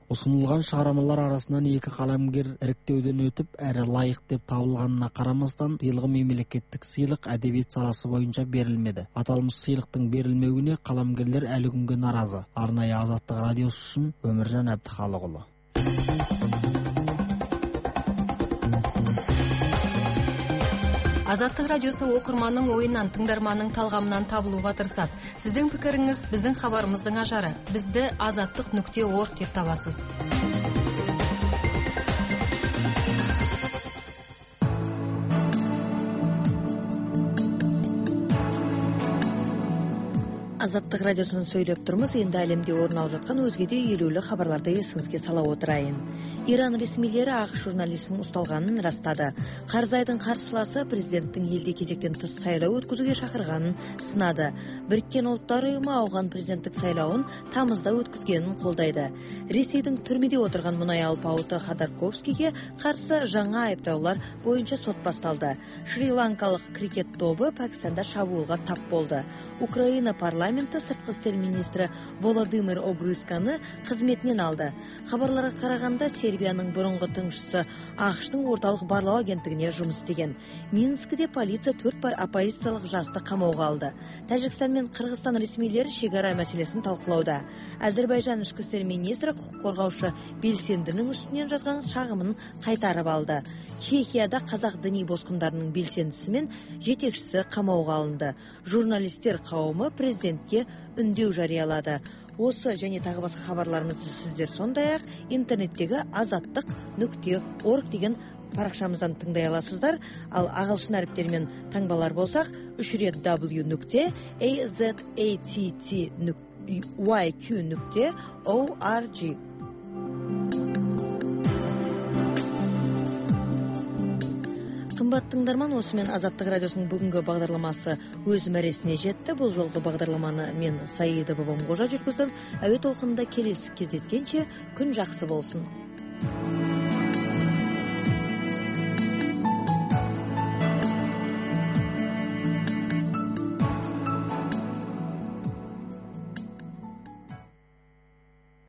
Ұсынылған шығармалар арасынан екі қаламгер іріктеуден өтіп, әрі лайық деп табылғанына қарамастан, биылғы мемлекеттік сыйлық әдебиет саласы бойынша берілмеді. Аталмыш сыйлықтың берілмеуіне қаламгерлер әлі күнге наразы. Арнайы Азаттық радиосы үшін Өміржан Әбдіхалықұлы. Азаттық радиосы оқырманның ойынан, тыңдарманның талғамынан табылуға тырысады. Сіздің пікіріңіз біздің хабарымыздың ажары. Бізді азаттық нүкте орг деп табасыз. Азаттық радиосын сөйлеп тұрмыз. Енді әлемде орын алып жатқан өзге де елеулі хабарларды есіңізге сала отырайын. Иран ресмилері ақш журналистінің ұсталғанын растады. Қарзайдың қарсыласы президенттің елде кезектен тыс сайлау өткізуге шақырғанын сынады. Біріккен ұлттар ұйымы ауған президенттік сайлауын тамызда өткізгенін қолдайды. Ресейдің түрмеде отырған мұнай алпауыты Ходорковскийге қарсы жаңа айыптаулар бойынша сот басталды. Шри-ланкалық крикет тобы Пәкістанда шабуылға тап болды. Украина парламенті сыртқы істер министрі Володимир Огрызканы қызметінен алды. Хабарларға қарағанда Сербияның бұрынғы тыңшысы ақштың орталық барлау агенттігіне жұмыс істеген. Минскіде полиция төрт бар оппозициялық жасты қамауға алды. Тәжікстан мен Қырғызстан ресмилері шекара мәселесін талқылауда. Әзербайжан ішкі істер министрі құқық қорғаушы белсендінің үстінен жазған шағымын қайтарып алды. Чехияда қазақ діни босқындарының белсендісі мен жетекшісі қамауға алынды. Журналистер қауымы президентке үндеу жариялады. Осы және тағы басқа хабарларымызды сіздер сондай-ақ интернеттегі азаттық нүкте орг деген парақшамыздан тыңдай аласыздар. Ал ағылшын әріптерімен таңбалар болсақ, үш рет w нүкте азатт yq нүкте org. Қымбат тыңдарман, осымен Азаттық радиосының бүгінгі бағдарламасы өз мәресіне жетті. Бұл жолғы бағдарламаны мен Саида Бабамқожа жүргіздім. Әуе толқынында келесі кездескенше күн жақсы болсын.